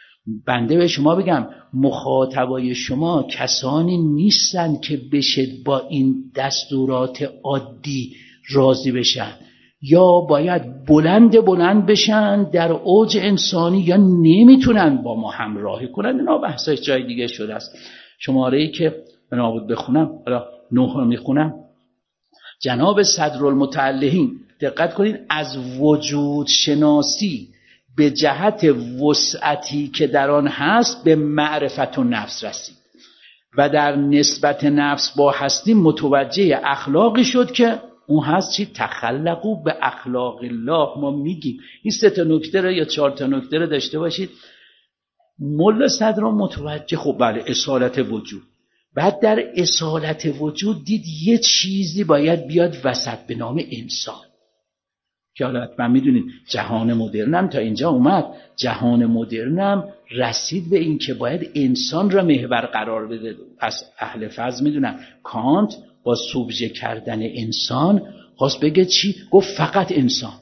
بنده به شما بگم مخاطبای شما کسانی نیستن که بشه با این دستورات عادی راضی بشن، یا باید بلند بلند بشن در اوج انسانی، یا نمیتونن با ما همراهی کنن. اینا بحثش جای دیگه شده است. شماره‌ای که من بود بخونم، حالا نه رو میخونم. جناب صدرالمتعلهین دقت کنید از وجود شناسی به جهت وسعتی که در آن هست به معرفت و نفس رسید و در نسبت نفس با هستی متوجه اخلاقی شد که اون هست چی؟ تخلقو به اخلاق الله. ما میگیم این سه تا نکته رو یا چهار تا نکته رو داشته باشید. ملا صدر متوجه خب بله اصالت وجود، بعد در اصالت وجود دید یه چیزی باید بیاد وسط به نام انسان که حالا حتما میدونید جهان مدرنم تا اینجا اومد. جهان مدرنم رسید به این که باید انسان را محور قرار بده. پس اهل فضل میدونن کانت با سوبژه کردن انسان خواست بگه چی؟ گفت فقط انسان.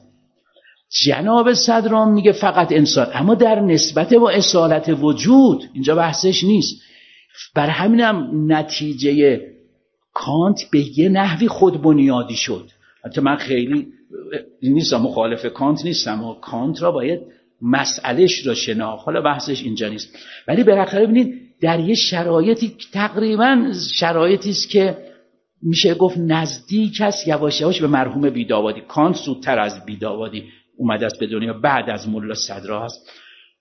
جناب صدرام میگه فقط انسان، اما در نسبت با اصالت وجود اینجا بحثش نیست. بر همینم نتیجه کانت به یه نحوی خود بنیادی شد. حتی من خیلی نیستم مخالف کانت نیستم و کانت را باید مسئلهش را شناخت، حالا بحثش اینجا نیست. ولی بالاخره ببینید در یه شرایطی تقریبا شرایطی است که میشه گفت نزدیک است یواش یواش به مرحوم بیداوادی. کانت زودتر از بیداوادی اومده است به دنیا، بعد از ملا صدر است.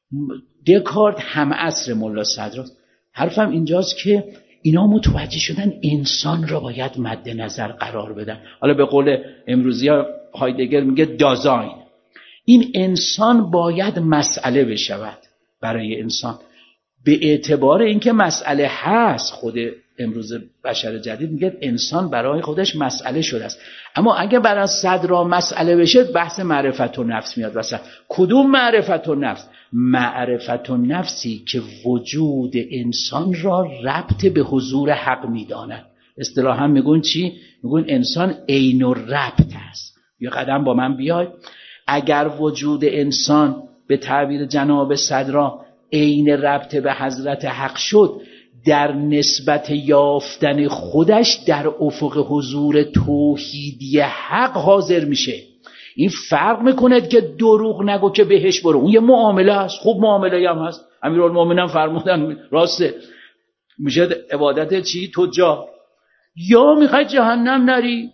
دکارت هم عصر ملا صدر است. حرفم اینجاست که اینا متوجه شدن انسان را باید مد نظر قرار بدن. حالا به قول امروزی ها هایدگر میگه دازاین، این انسان باید مسئله بشود برای انسان. به اعتبار اینکه مسئله هست، خود امروز بشر جدید میگه انسان برای خودش مسئله شده است. اما اگه برای صدر مسئله بشه بحث معرفت و نفس میاد وسط. کدوم معرفت و نفس؟ معرفت و نفسی که وجود انسان را ربط به حضور حق میداند. اصطلاحا میگن چی؟ میگن انسان عین الربط است. یه قدم با من بیاید. اگر وجود انسان به تعبیر جناب صدر عین ربط به حضرت حق شد، در نسبت یافتن خودش در افق حضور توحیدی حق حاضر میشه. این فرق میکنه که دروغ نگو که بهش برو، اون یه معامله است. خوب معامله هم هست، امیرالمومنین فرمودن راسته، میشه عبادت چی؟ تجار. یا میخوای جهنم نری،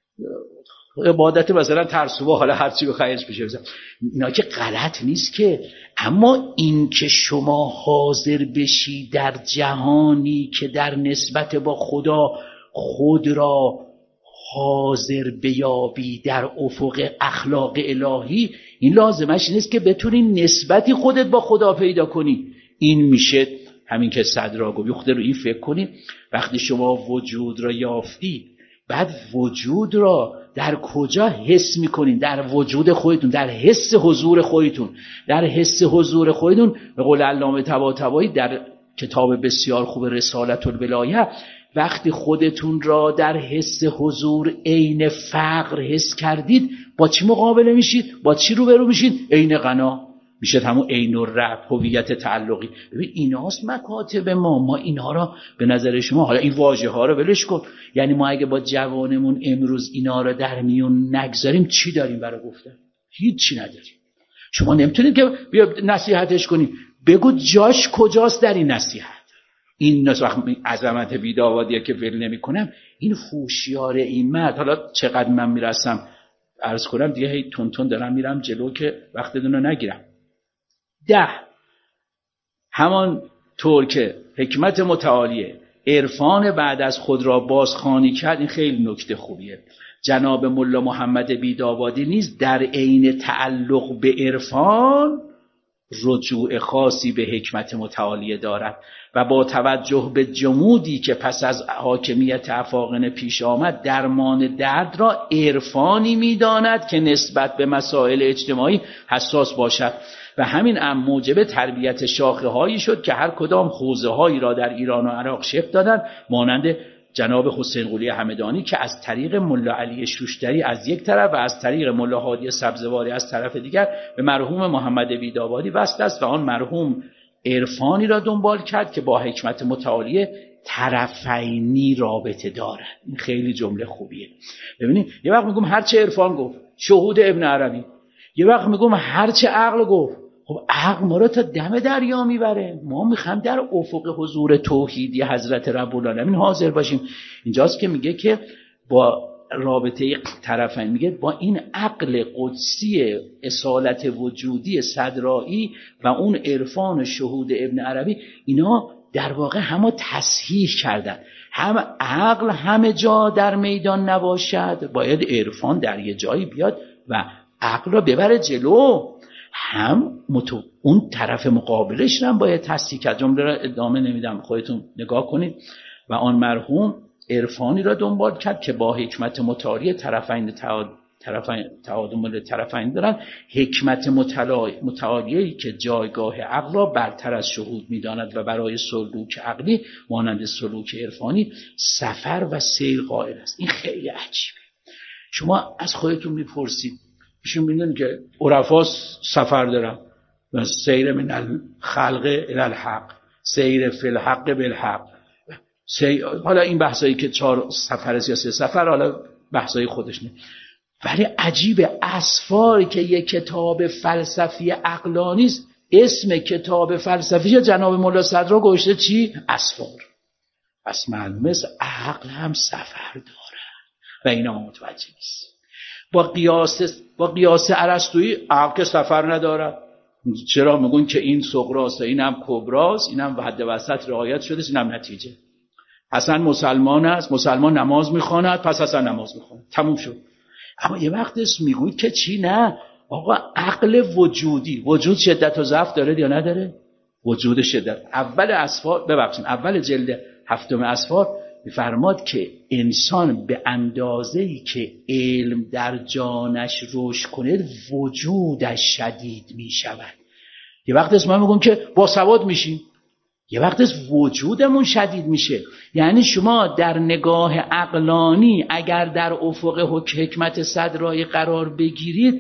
عبادت مثلا ترسوها، حالا هر چی بخوایش بشه. اینا که غلط نیست که، اما این که شما حاضر بشی در جهانی که در نسبت با خدا خود را حاضر بیابی در افق اخلاق الهی، این لازمش نیست که بتونی نسبتی خودت با خدا پیدا کنی. این میشه همین که صدرا گفت. خود رو این فکر کنی وقتی شما وجود را یافتی، بعد وجود را در کجا حس میکنین؟ در وجود خودتون، در حس حضور خودتون. در حس حضور خودتون به قول علامه طباطبایی در کتاب بسیار خوب رسالت الولایه، وقتی خودتون را در حس حضور عین فقر حس کردید، با چی مقابله میشید؟ با چی روبرو میشید؟ عین غنا میشه، همون عین الرب، هویت تعلقی. ببین ایناست مکاتب ما. ما اینها را به نظر شما، حالا این واژه ها رو ولش کن، یعنی ما اگه با جوانمون امروز اینا را در میون نگذاریم چی داریم برای گفتن؟ هیچی نداریم. شما نمیتونید که بیا نصیحتش کنید، بگو جاش کجاست در این نصیحت. این عظمت بیداوادیه که ول نمی‌کنم. این هوشیار این مرد، حالا چقدر من میرسم عرض کنم دیگه، هی تون تون دارم میرم جلو که وقتتون رو نگیرم. ده، همان طور که حکمت متعالیه عرفان بعد از خود را بازخوانی کرد، این خیلی نکته خوبیه. جناب ملا محمد بیداوادی نیز در عین تعلق به عرفان رجوع خاصی به حکمت متعالیه دارد و با توجه به جمودی که پس از حاکمیت افاقنه پیش آمد، درمان درد را عرفانی می‌داند که نسبت به مسائل اجتماعی حساس باشد و همین امر موجب تربیت شاخه‌هایی شد که هر کدام حوزه‌هایی را در ایران و عراق شکل دادند، مانند جناب حسین قلی همدانی که از طریق ملا علی شوشتری از یک طرف و از طریق ملا هادی سبزواری از طرف دیگر به مرحوم محمد بیداوادی وصل است و آن مرحوم عرفانی را دنبال کرد که با حکمت متعالیه طرفینی رابطه دارد. این خیلی جمله خوبیه. ببینید یه وقت میگم هر چه عرفان گفت، شهود ابن عربی، یه وقت میگم هر چه عقل گفت. خب عقل ما رو تا دم دریا میبره. ما میخوایم در افق حضور توحیدی حضرت رب العالمین حاضر باشیم. اینجاست که میگه که با رابطه طرفین، میگه با این عقل قدسی اصالت وجودی صدرائی و اون عرفان شهود ابن عربی، اینا در واقع همه تصحیح کردن. هم عقل همه جا در میدان نباشد، باید عرفان در یه جایی بیاد و عقل رو ببره جلو، هم متو... اون طرف مقابلش هم باید تصحیح کرد. جمله را ادامه نمیدم، خودتون نگاه کنید. و آن مرحوم عرفانی را دنبال کرد که با حکمت متعالی طرفین تعاد... طرفین تعادل طرفین دارن، حکمت متعالی که جایگاه عقل را برتر از شهود میداند و برای سلوک عقلی مانند سلوک عرفانی سفر و سیر قائل است. این خیلی عجیبه. شما از خودتون میپرسید، ایشون میدونن که عرفا سفر دارن و سیر من الخلق الی الحق، سیر فی الحق بالحق. سیر... حالا این بحثایی که چهار سفر سیاسی سفر، حالا بحثای خودش نه، ولی عجیبه اسفاری که یک کتاب فلسفی عقلانی است، اسم کتاب فلسفی جناب مولا صدرا گذاشته چی؟ اسفار. پس معلومه عقل هم سفر داره و اینا متوجه نیست. با قیاس با قیاس ارسطویی عقل سفر نداره. چرا؟ میگن که این صغراست، اینم کبراست، اینم حد وسط رعایت شده، اینم نتیجه. حسن مسلمان است، مسلمان نماز میخواند، پس حسن نماز میخواند، تموم شد. اما یه وقت میگوید که چی؟ نه آقا، عقل وجودی، وجود شدت و ضعف داره یا نداره؟ وجود شدت. اول اسفار، ببخشید اول جلد هفتم اسفار میفرماد که انسان به اندازه‌ای که علم در جانش رشد کنه وجودش شدید میشود. یه وقت اسم ما میگم که باسواد میشیم، یه وقت وجودمون شدید میشه. یعنی شما در نگاه عقلانی اگر در افق حکمت صدرائی قرار بگیرید،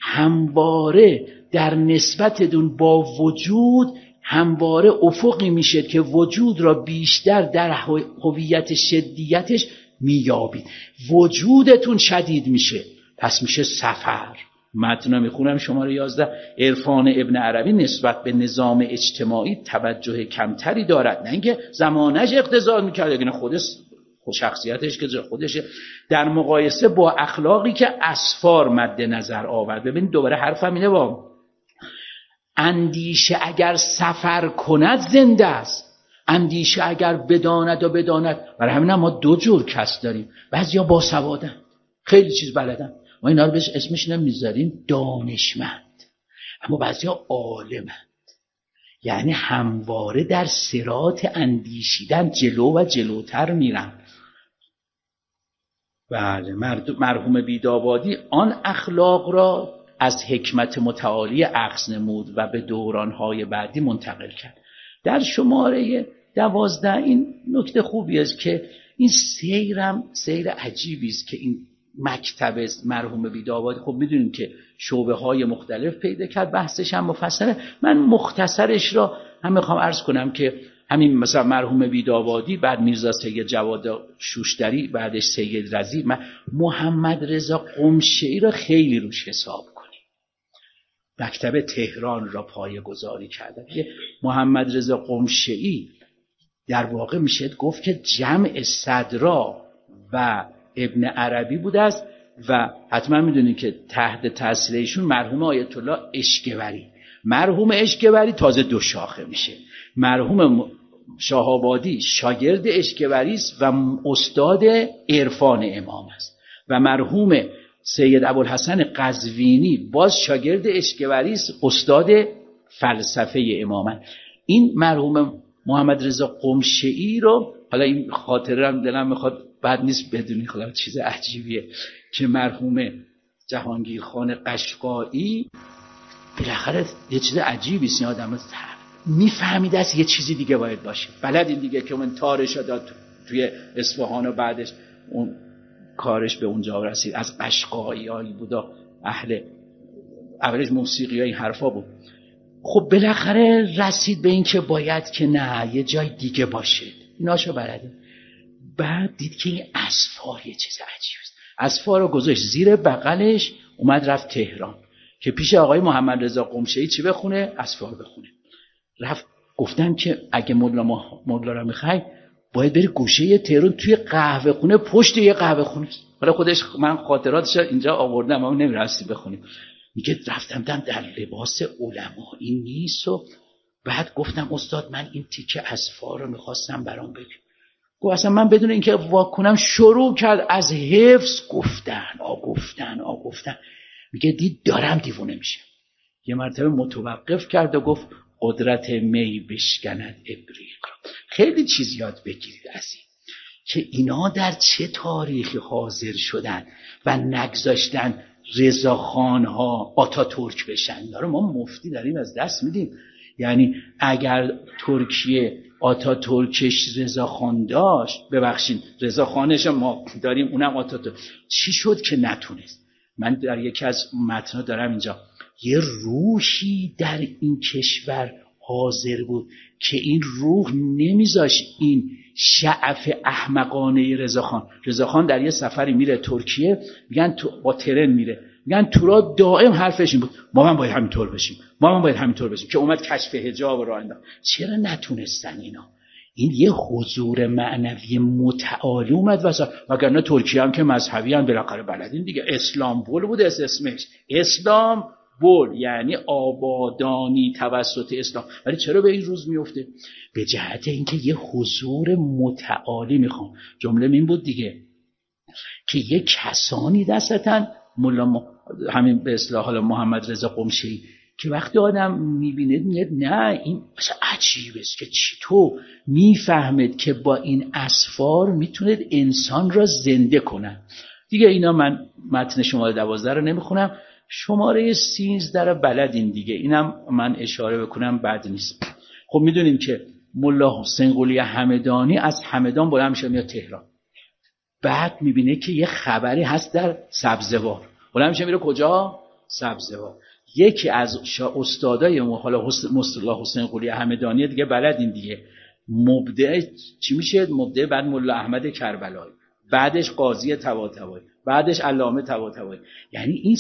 همواره در نسبتتون با وجود همواره افقی میشه که وجود را بیشتر در هویت شدیتش میابید. وجودتون شدید میشه، پس میشه سفر. متن میخونم شماره یازده. عرفان ابن عربی نسبت به نظام اجتماعی توجه کمتری دارد، نه اینکه زمانش اقتضا میکرد، یعنی خودش شخصیتش که خودشه، در مقایسه با اخلاقی که اسفار مد نظر آورد. ببین دوباره حرفم اینه، با اندیشه اگر سفر کند زنده است، اندیشه اگر بداند و بداند. برای همین ما دو جور کس داریم، بعضیا باسوادن، خیلی چیز بلدن، ما اینا رو بهش اسمش نمیذاریم دانشمند، اما بعضیا عالمند، یعنی همواره در صراط اندیشیدن جلو و جلوتر میرن. بله، مرحوم بیداوادی آن اخلاق را از حکمت متعالی اخذ نمود و به دورانهای بعدی منتقل کرد. در شماره دوازده این نکته خوبی است که این سیرم سیر عجیبی است که این مکتب مرحوم بیداوادی، خب میدونیم که شعبه های مختلف پیدا کرد، بحثش هم مفصله. من مختصرش را هم میخوام عرض کنم که همین مثلا مرحوم بیداوادی، بعد میرزا سید جواد شوشتری، بعدش سید رضی، محمد رضا قمشه‌ای را خیلی روش حساب کنیم. مکتب تهران را پایه گذاری کرده. محمد رضا قمشه‌ای در واقع میشه گفت که جمع صدرا و ابن عربی بوده است و حتما میدونید که تحت تاثیر ایشون مرحوم آیت الله اشکوری، مرحوم اشکوری تازه دو شاخه میشه. مرحوم شاهآبادی شاگرد اشکوری است و استاد عرفان امام است و مرحوم سید ابوالحسن قزوینی باز شاگرد اشکوری است، استاد فلسفه امام. این مرحوم محمد رضا قمشه‌ای رو، حالا این خاطره هم دلم میخواد بعد نیست بدونی، خدا چیز عجیبیه که مرحوم جهانگیر خان قشقایی بالاخره یه چیز عجیبی است، آدم میفهمید از یه چیزی دیگه باید باشه. بلد این دیگه که من تارش داد توی اصفهان و بعدش اون کارش به اونجا رسید، از قشقاییایی بود، اهل اولش موسیقی این حرفا بود. خب بالاخره رسید به این که باید که نه یه جای دیگه باشه، ایناشو بلده. بعد دید که این اسفار یه چیز عجیب است. اسفار رو گذاشت زیر بغلش، اومد رفت تهران که پیش آقای محمد رضا قمشه‌ای چی بخونه؟ اسفار بخونه. رفت گفتن که اگه مولا مولا را میخوای باید بری گوشه تهران توی قهوه خونه، پشت یه قهوه خونه. حالا خودش من خاطراتش اینجا آوردم اما نمی‌رسیم بخونیم. میگه رفتم دم در لباس علمایی نیست و بعد گفتم استاد من این تیکه اسفار رو میخواستم برام بگم. گفت اصلا من بدون اینکه واکنم شروع کرد از حفظ گفتن آ گفتن آ گفتن. میگه دید دارم دیوونه میشم. یه مرتبه متوقف کرد و گفت قدرت می بشکند ابریق را. خیلی چیز یاد بگیرید از این که اینا در چه تاریخی حاضر شدن و نگذاشتن رضاخان‌ها آتاتورک بشن. داره ما مفتی داریم از دست میدیم. یعنی اگر ترکیه آتاتورکش رضاخان داشت، ببخشید رضاخانش ما داریم اونم آتاتورک، چی شد که نتونست؟ من در یکی از متن‌ها دارم اینجا یه روحی در این کشور حاضر بود که این روح نمیذاش این شعف احمقانه رضاخان. رضاخان در یه سفری میره ترکیه، میگن تو با ترن میره، میگن تورا دائم حرفش این بود ما هم باید همینطور بشیم، ما هم باید همینطور بشیم، که اومد کشف حجاب راه انداخت. چرا نتونستن اینا؟ این یه حضور معنوی متعالی اومد واسه، وگرنه ترکیه هم که مذهبی هم بالاخره بلدین دیگه. اسلام بول بود اسمش، اسلام بول یعنی آبادانی توسط اسلام. ولی چرا به این روز میفته؟ به جهت اینکه یه حضور متعالی میخوام. جمله این بود دیگه که یه کسانی دستن مولا م... همین به اصطلاح حالا محمد رضا قمشی، که وقتی آدم میبینه میگه نه این مثلا عجیبه که چطور میفهمید که با این اسفار میتونه انسان را زنده کنه. دیگه اینا من متن شماره دوازده رو نمیخونم، شماره سیزده رو بلدین دیگه، اینم من اشاره بکنم بد نیست. خب میدونیم که ملا حسین قلی همدانی از همدان بلند میشه میاد تهران، بعد میبینه که یه خبری هست در سبزوار، بلند میشه میره کجا؟ سبزوار. یکی از استادای حالا مصطفی حسین قلی همدانی دیگه بلدین دیگه، مبدع چی میشه؟ مبدع بعد ملا احمد کربلایی، بعدش قاضی طباطبایی، بعدش علامه طباطبایی. یعنی این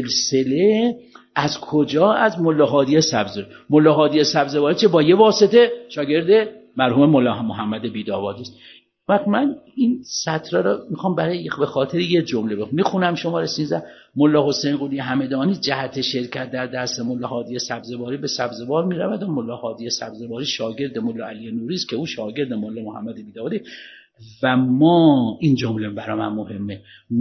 سلسله از کجا؟ از ملا هادی سبزواری. ملا هادی سبزواری چه با یه واسطه شاگرد مرحوم ملا محمد بیداوادی است. وقت من این سطر رو میخوام برای به خاطر یه جمله بخونم، میخونم شماره سیزده. ملا حسین قلی همدانی جهت شرکت در درس ملا هادی سبزواری به سبزوار میرود و ملا هادی سبزواری شاگرد ملا علی نوری است که او شاگرد ملا محمد بیداوادی. و ما این جمله برای من مهمه،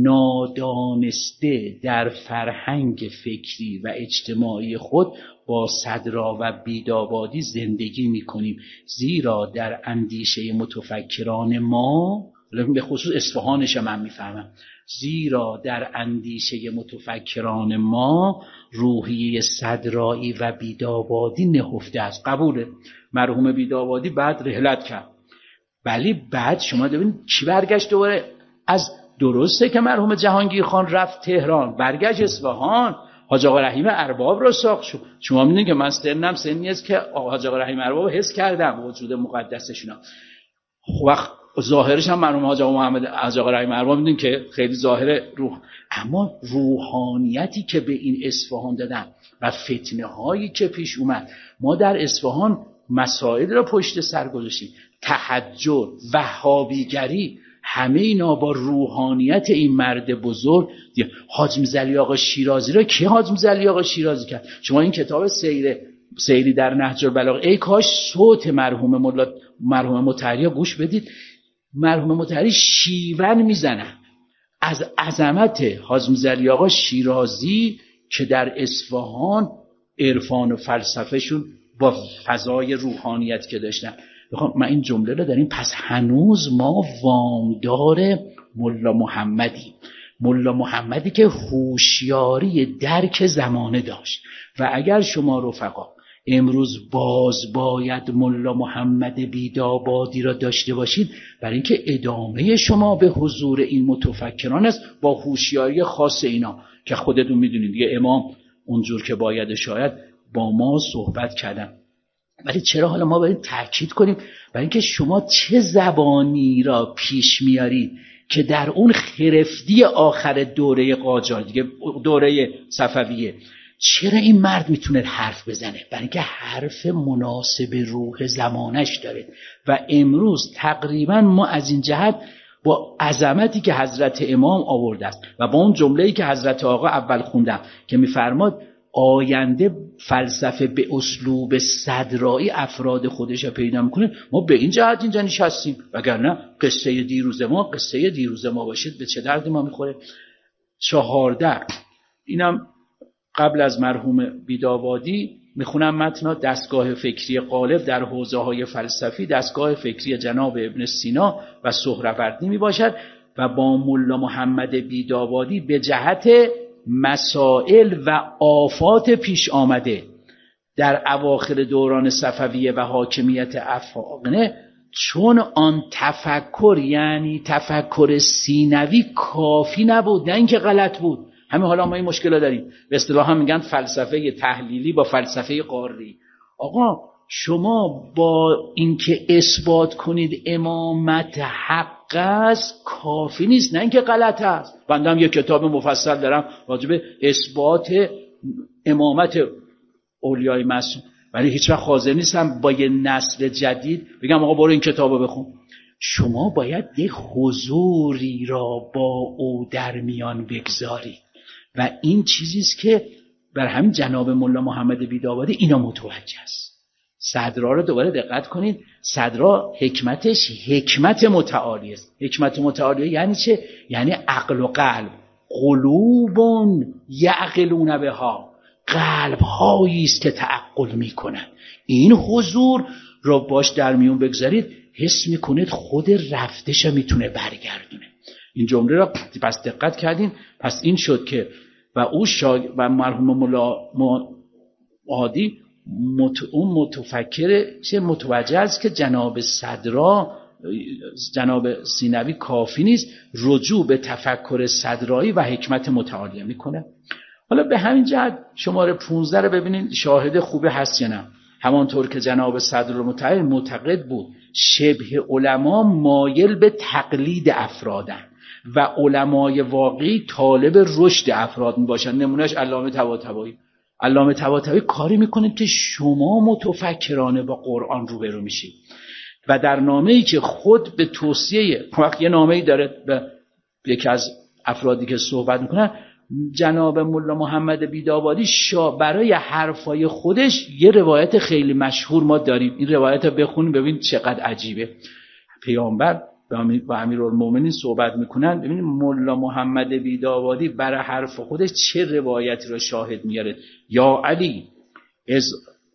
نادانسته در فرهنگ فکری و اجتماعی خود با صدرا و بیداوادی زندگی میکنیم، زیرا در اندیشه متفکران ما، به خصوص اصفهانش من میفهمم، زیرا در اندیشه متفکران ما روحیه صدرایی و بیداوادی نهفته است. قبوله، مرحوم بیداوادی بعد رحلت کرد، ولی بعد شما ببینید کی برگشت دوباره از، درسته که مرحوم جهانگیر خان رفت تهران، برگشت اصفهان، حاج آقا رحیم ارباب رو ساخت. شما میدونید که من سنم سنی است که حاج آقا رحیم ارباب حس کردم وجود مقدسشون. وقت ظاهرش هم مرحوم حاج آقا محمد حاج آقا رحیم ارباب میدونید که خیلی ظاهر روح، اما روحانیتی که به این اصفهان دادن و فتنه هایی که پیش اومد، ما در اصفهان مسائل را پشت سر گذاشتیم، تحجر، وهابیگری، همه اینا با روحانیت این مرد بزرگ. حاج میرزا آقا شیرازی را کی حاج میرزا آقا شیرازی کرد؟ شما این کتاب سیر سیری در نهج البلاغه، ای کاش صوت مرحوم مولا مرحوم مطهری گوش بدید. مرحوم مطهری شیون میزنن از عظمت حاج میرزا آقا شیرازی که در اصفهان عرفان و فلسفهشون با فضای روحانیت که داشتن. من این جمله رو داریم، پس هنوز ما وامدار ملا محمدی، ملا محمدی که هوشیاری درک زمانه داشت. و اگر شما رفقا امروز باز باید ملا محمد بیدابادی را داشته باشید، برای اینکه ادامه شما به حضور این متفکران است با هوشیاری خاص اینا که خودتون میدونید دیگه. امام اونجور که باید شاید با ما صحبت کردن، ولی چرا حالا ما باید تأکید کنیم؟ برای اینکه شما چه زبانی را پیش میارید که در اون خرفتی آخر دوره قاجار دیگه، دوره صفویه، چرا این مرد میتونه حرف بزنه؟ برای اینکه حرف مناسب روح زمانش داره. و امروز تقریبا ما از این جهت با عظمتی که حضرت امام آورده است و با اون جمله‌ای که حضرت آقا اول خوندم که میفرماد آینده فلسفه به اسلوب صدرایی افراد خودش رو پیدا میکنه، ما به این جهت اینجا نشستیم، وگرنه قصه دیروز ما قصه دیروز ما باشید به چه درد ما میخوره. چهارده، اینم قبل از مرحوم بیداوادی میخونم متن دستگاه فکری غالب در حوزه‌های فلسفی، دستگاه فکری جناب ابن سینا و سهروردی میباشد و با ملا محمد بیداوادی به جهت مسائل و آفات پیش آمده در اواخر دوران صفویه و حاکمیت افاقنه، چون آن تفکر یعنی تفکر سینوی کافی نبود، نه اینکه غلط بود. همین حالا ما این مشکل داریم، به اصطلاح هم میگن فلسفه تحلیلی با فلسفه قاری. آقا شما با اینکه اثبات کنید امامت حق است کافی نیست، نه اینکه غلط است. بنده هم یک کتاب مفصل دارم راجع به اثبات امامت اولیای معصوم، ولی هیچ وقت حاضر نیستم با یه نسل جدید بگم آقا برو این کتابو بخون. شما باید یک حضوری را با او در میان بگذارید و این چیزیست که بر همین جناب ملا محمد بیداوادی اینا متوجه است. صدرا رو دوباره دقت کنید، صدرا حکمتش حکمت متعالی است. حکمت متعالی یعنی چه؟ یعنی عقل و قلب. قلوبون یعقلون بها، قلب هایی است که تعقل میکنن. این حضور رو باش در میون بگذارید، حس میکنید خود رفتش میتونه برگردونه. این جمله را پس دقت کردین. پس این شد که و او شاگ... و مرحوم مولا عادی مت... اون متفکر چه متوجه است که جناب صدرا جناب سینوی کافی نیست، رجوع به تفکر صدرایی و حکمت متعالیه میکنه. حالا به همین جهت شماره پانزده رو ببینید، شاهد خوبی هست یا نه؟ همانطور که جناب صدرالمطهر معتقد بود شبه علما مایل به تقلید افرادن و علمای واقعی طالب رشد افراد میباشن. نمونهش علامه طباطبایی. علامه طباطبایی کاری میکنه که شما متفکرانه با قرآن روبرو میشید و در نامه‌ای که خود به توصیه وقت یه نامه‌ای داره به یکی از افرادی که صحبت میکنن، جناب ملا محمد بیداوادی برای حرفای خودش یه روایت خیلی مشهور ما داریم، این روایت رو بخونیم ببین چقدر عجیبه. پیامبر با امیرالمومنین صحبت میکنن، ببینید ملا محمد بیداوادی برای حرف خودش چه روایتی رو شاهد میاره. یا علی از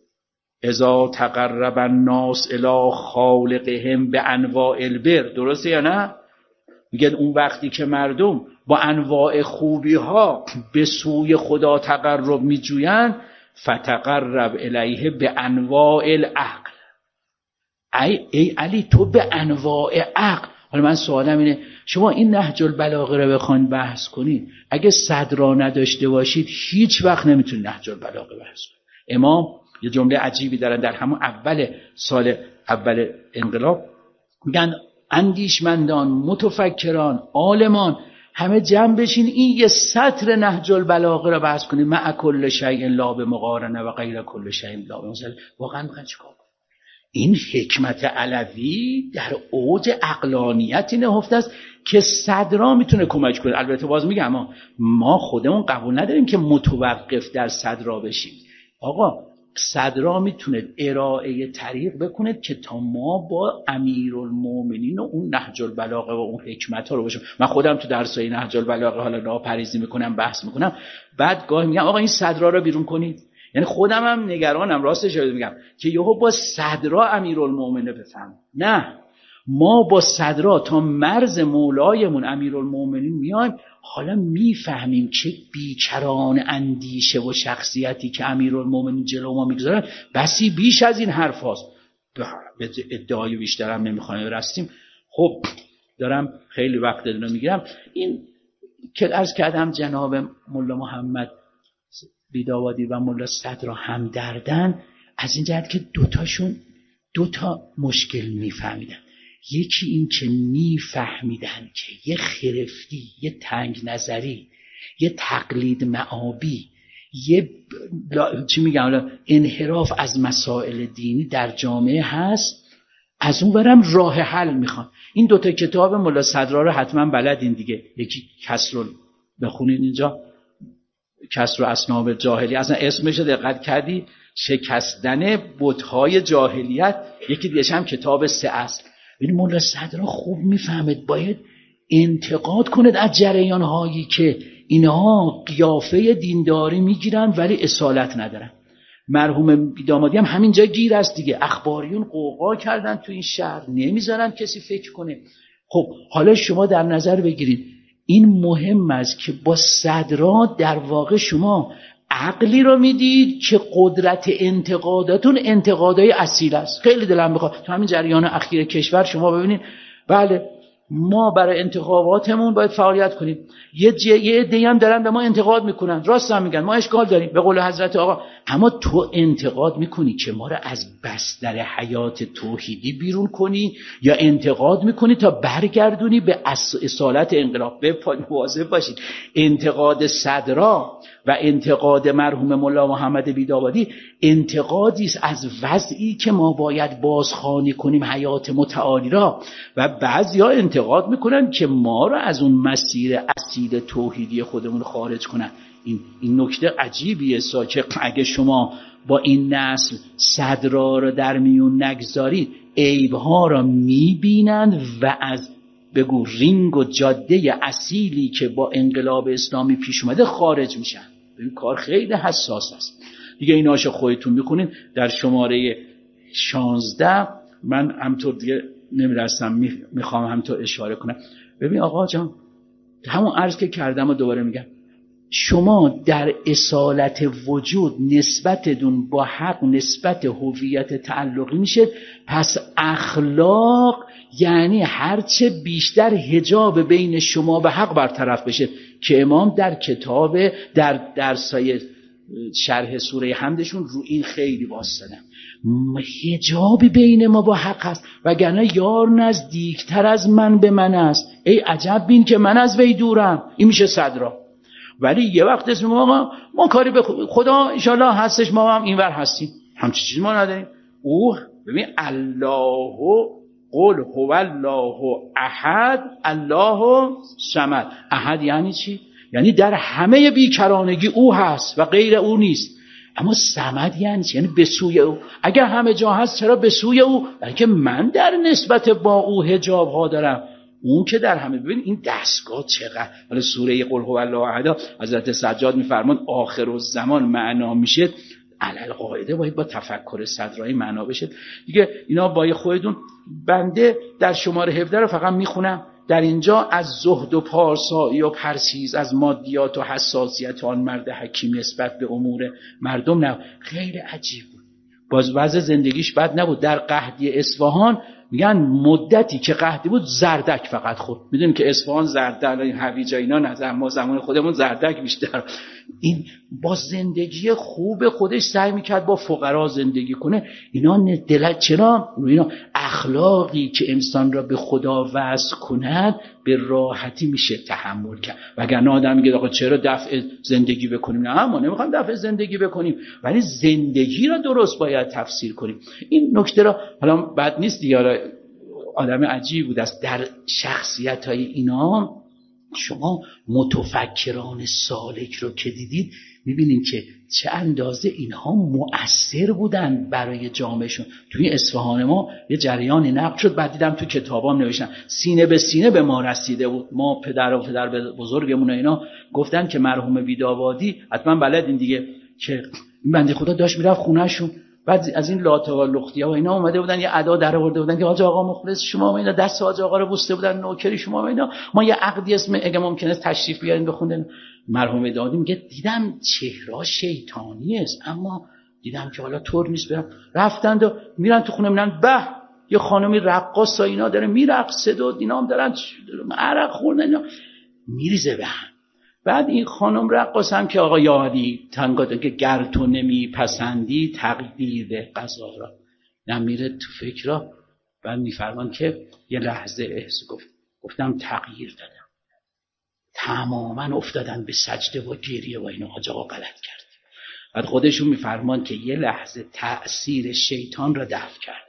اذا تقرب الناس الی خالقهم به انواع البر، درسته یا نه؟ میگن اون وقتی که مردم با انواع خوبی ها به سوی خدا تقرب میجوین، فتقرب الیه به انواع العقل. ای, ای علی تو به انواع عقل. حالا من سوالم اینه، شما این نهج البلاغه رو بخواید بحث کنید، اگه صدرا نداشته باشید هیچ وقت نمیتونید نهج البلاغه بحث کنید. امام یه جمله عجیبی دارن در همون اول سال اول انقلاب، میگن اندیشمندان، متفکران، عالمان همه جمع بشین این یه سطر نهج البلاغه رو بحث کنید، مع کل شیء لا بمقارنه و غیر کل شیء لا بمثل. واقعا میخوان چیکار کنید؟ این حکمت علوی در اوج عقلانیتی نهفته است که صدرا میتونه کمک کنه. البته باز میگم اما ما خودمون قبول نداریم که متوقف در صدرا بشیم. آقا صدرا میتونه ارائه طریق بکنه که تا ما با امیرالمومنین و اون نهج البلاغه و اون حکمت ها رو باشیم. من خودم تو درسای نهج البلاغه حالا ناپریزی میکنم، بحث میکنم، بعد گاهی میگم آقا این صدرا رو بیرون کنید. یعنی خودم هم نگرانم، راستش رو میگم، که یهو با صدرا امیرالمومنین بفهم. نه، ما با صدرا تا مرز مولایمون امیرالمومنین میایم، حالا میفهمیم چه بیکران اندیشه و شخصیتی که امیرالمومنین جلو ما میگذارن بسی بیش از این حرف هاست. به ادعای بیشترم نمیخوایم برسیم. خب دارم خیلی وقت دارم میگیرم. این که عرض کردم جناب ملا محمد بیداوادی و ملا صدرا هم دردن از این جهت که دوتاشون دوتا مشکل میفهمیدن. یکی این که میفهمیدن که یه خرفتی، یه تنگ نظری، یه تقلید معابی، یه چی میگم انحراف از مسائل دینی در جامعه هست، از اون برم راه حل میخوان. این دوتا کتاب ملا صدرا رو حتما بلدین دیگه، یکی کسر بخونین اینجا، کسر اصنام جاهلی، اصلا اسمش دقت کردی؟ شکستن بت‌های جاهلیت. یکی دیگه هم کتاب سه اصل. این ملا صدرا خوب میفهمد باید انتقاد کند از جریان‌هایی که اینها قیافه دینداری میگیرن ولی اصالت ندارن. مرحوم بیدامادی هم همینجا گیر است دیگه، اخباریون قوقا کردن تو این شهر، نمیذارن کسی فکر کنه. خب حالا شما در نظر بگیرید این مهم است که با صدرا در واقع شما عقلی رو میدید که قدرت انتقاداتون انتقادای اصیل است. خیلی دلم بخواد تو همین جریان اخیر کشور شما ببینید، بله ما برای انتخاباتمون باید فعالیت کنیم، یه یه عده‌ای هم دارن به ما انتقاد میکنن، راست هم میگن، ما اشکال داریم به قول حضرت آقا، اما تو انتقاد میکنی که ما رو از بستر حیات توحیدی بیرون کنی، یا انتقاد میکنی تا برگردونی به اصالت انقلاب. به مواظب باشید، انتقاد صدرا و انتقاد مرحوم ملا محمد بیدابادی انتقادی است از وضعی که ما باید بازخوانی کنیم حیات متعالی را، و بعضیا انتقاد میکنن که ما رو از اون مسیر اصیل توحیدی خودمون خارج کنن. این این نکته عجیبیه سا که اگه شما با این نسل صدرا رو در میون نگذارید، عیبها را میبینن و از بگو رینگ و جاده اصیلی که با انقلاب اسلامی پیش اومده خارج میشن. این کار خیلی حساس است دیگه. ایناشو خودتون میکنین. در شماره شانزده من همطور دیگه نمیرسم، میخوام همطور اشاره کنم. ببین آقا جان، همون عرض که کردم و دوباره میگم، شما در اصالت وجود نسبتتون با حق نسبت هویت تعلقی میشه. پس اخلاق یعنی هرچه بیشتر حجاب بین شما و حق برطرف بشه، که امام در کتاب در درسای شرح سوره حمدشون رو این خیلی واسطن. حجابی بین ما با حق هست، وگرنه یار نزدیکتر از من به من است، ای عجب بین که من از وی دورم. این میشه صدرا. ولی یه وقت اسم ما ما کاری به خدا انشالله هستش، ما هم اینور هستیم، همچین چیزی ما نداریم. او ببین الله قل هو الله احد الله صمد. احد یعنی چی؟ یعنی در همه بیکرانگی او هست و غیر او نیست. اما صمد یعنی چی؟ یعنی به سوی او. اگر همه جا هست چرا به سوی او؟ بلکه من در نسبت با او حجاب ها دارم، اون که در همه. ببین این دستگاه چقدر. حالا سوره قل هو الله احد حضرت سجاد میفرمان آخر الزمان معنا میشه، علل قاعده باید با تفکر صدرایی معنا بشه دیگه. اینا با خودتون. بنده در شماره هفده رو فقط میخونم. در اینجا از زهد و پارسایی و پرسیز از مادیات و حساسیت آن مرد حکیم نسبت به امور مردم نه. خیلی عجیب بود. باز وضع زندگیش بد نبود. در قحطی اصفهان میگن مدتی که قحطی بود زردک فقط خورد. میدونیم که اصفهان زردک، این هویج اینا نظر ما زمان خودمون زردک بیشتر. این با زندگی خوب خودش سعی میکرد با فقرا زندگی کنه. اینا دلت چرا اینا اخلاقی که انسان را به خدا وصل کند به راحتی میشه تحمل کرد. وگرنه آدم میگه آقا چرا دفع زندگی بکنیم؟ نه، ما نمیخوایم دفع زندگی بکنیم، ولی زندگی را درست باید تفسیر کنیم. این نکته را حالا بد نیست دیگه. آدم عجیب بود است. در شخصیت‌های اینا شما متفکران سالک رو که دیدید میبینید که چه اندازه اینها مؤثر بودن برای جامعهشون. توی اصفهان ما یه جریانی نقل شد، بعد دیدم تو کتابام نوشتن سینه به سینه به ما رسیده بود. ما پدر و پدر بزرگمون اینا گفتن که مرحوم بیدابادی حتما بلدین دیگه، که این بنده خدا داشت میرفت خونهشون، بعد از این لاته و لختیا و اینا اومده بودن یه ادا در آورده بودن که حاج آقا مخلص شما و اینا، دست حاج آقا رو بوسته بودن، نوکری شما و اینا، ما یه عقدی اسم اگه ممکنه تشریف بیارین بخوندن. مرحوم دادی میگه دیدم چهره شیطانی است، اما دیدم که حالا طور نیست برم. رفتند و میرن تو خونه میرن به یه خانمی رقاص اینا داره میرقصه و اینا هم دارن عرق خوردن اینا میریزه به هم. بعد این خانم رقاص هم که آقا یادی تنگاده که گر تو نمی پسندی تقدیر قضا را نمیره تو فکر را. بعد میفرمان که یه لحظه احساس گفت گفتم تغییر دادم، تماما افتادن به سجده و گریه و اینا. حاج آقا غلط کردی، بعد خودشون میفرمان که یه لحظه تأثیر شیطان را دفع کردم.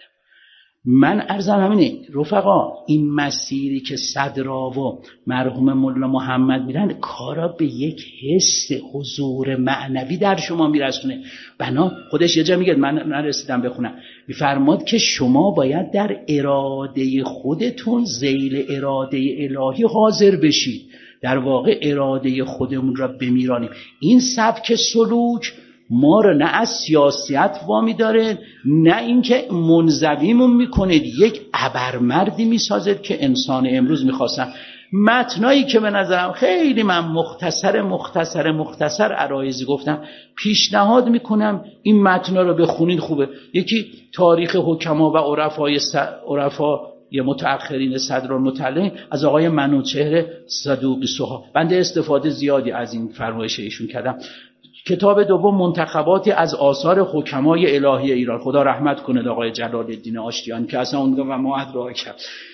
من عرضم همینه رفقا، این مسیری که صدرا و مرحوم ملا محمد میرن کارا به یک حس حضور معنوی در شما میرسونه. بنا خودش یه جا میگه، من نرسیدم بخونم، میفرماد که شما باید در اراده خودتون ذیل اراده الهی حاضر بشید، در واقع اراده خودمون را بمیرانیم. این سبک سلوک ما رو نه از سیاست وامی داره، نه اینکه منزویمون میکنه یک ابرمردی میسازد که انسان امروز میخواستم. متنایی که به نظرم خیلی من مختصر مختصر مختصر عرایزی گفتم، پیشنهاد میکنم این متنا رو بخونید، خوبه. یکی تاریخ حکما و عرفای عرفا یه متأخرین صدرالمطلعین از آقای منوچهر صدوقی سوها، بنده استفاده زیادی از این فرمایش ایشون کردم. کتاب دوم منتخباتی از آثار حکمای الهی ایران، خدا رحمت کنه آقای جلال الدین آشتیانی که اصلا اونجا و ما ادرا کرد.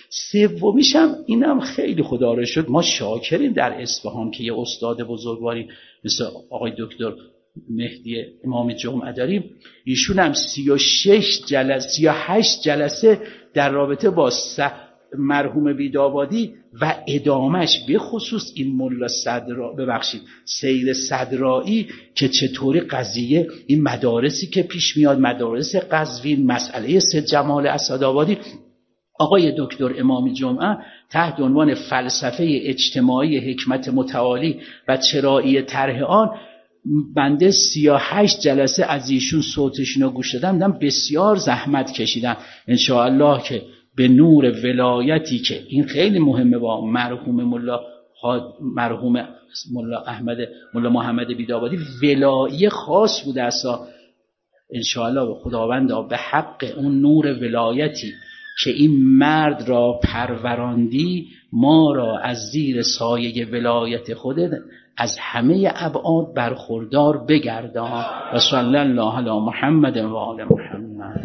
سومیشم اینم خیلی خدا رو شد، ما شاکریم در اصفهان که یه استاد بزرگواری مثل آقای دکتر مهدی امام جمعه داریم. ایشون هم سی و شش جلسه سی و هشت جلسه در رابطه با مرحوم بیدابادی و ادامش به خصوص این ملا صدرا ببخشید سید صدرایی که چطوری قضیه این مدارسی که پیش میاد، مدارس قزوین، مسئله سید جمال اسدآبادی، آقای دکتر امام جمعه تحت عنوان فلسفه اجتماعی حکمت متعالی و چرایی طرح آن، بنده سی و هشت جلسه از ایشون صوتشون رو گوش دادم، دیدم بسیار زحمت کشیدن. انشاءالله که به نور ولایتی که این خیلی مهمه با مرحوم ملا مرحوم ملا احمد ملا محمد بیدابادی ولایی خاص بوده اصلا. انشاءالله به خداوند به حق اون نور ولایتی که این مرد را پروراندی، ما را از زیر سایه ولایت خودت از همه ابعاد برخوردار بگردان. و صلی الله علی محمد و آل محمد.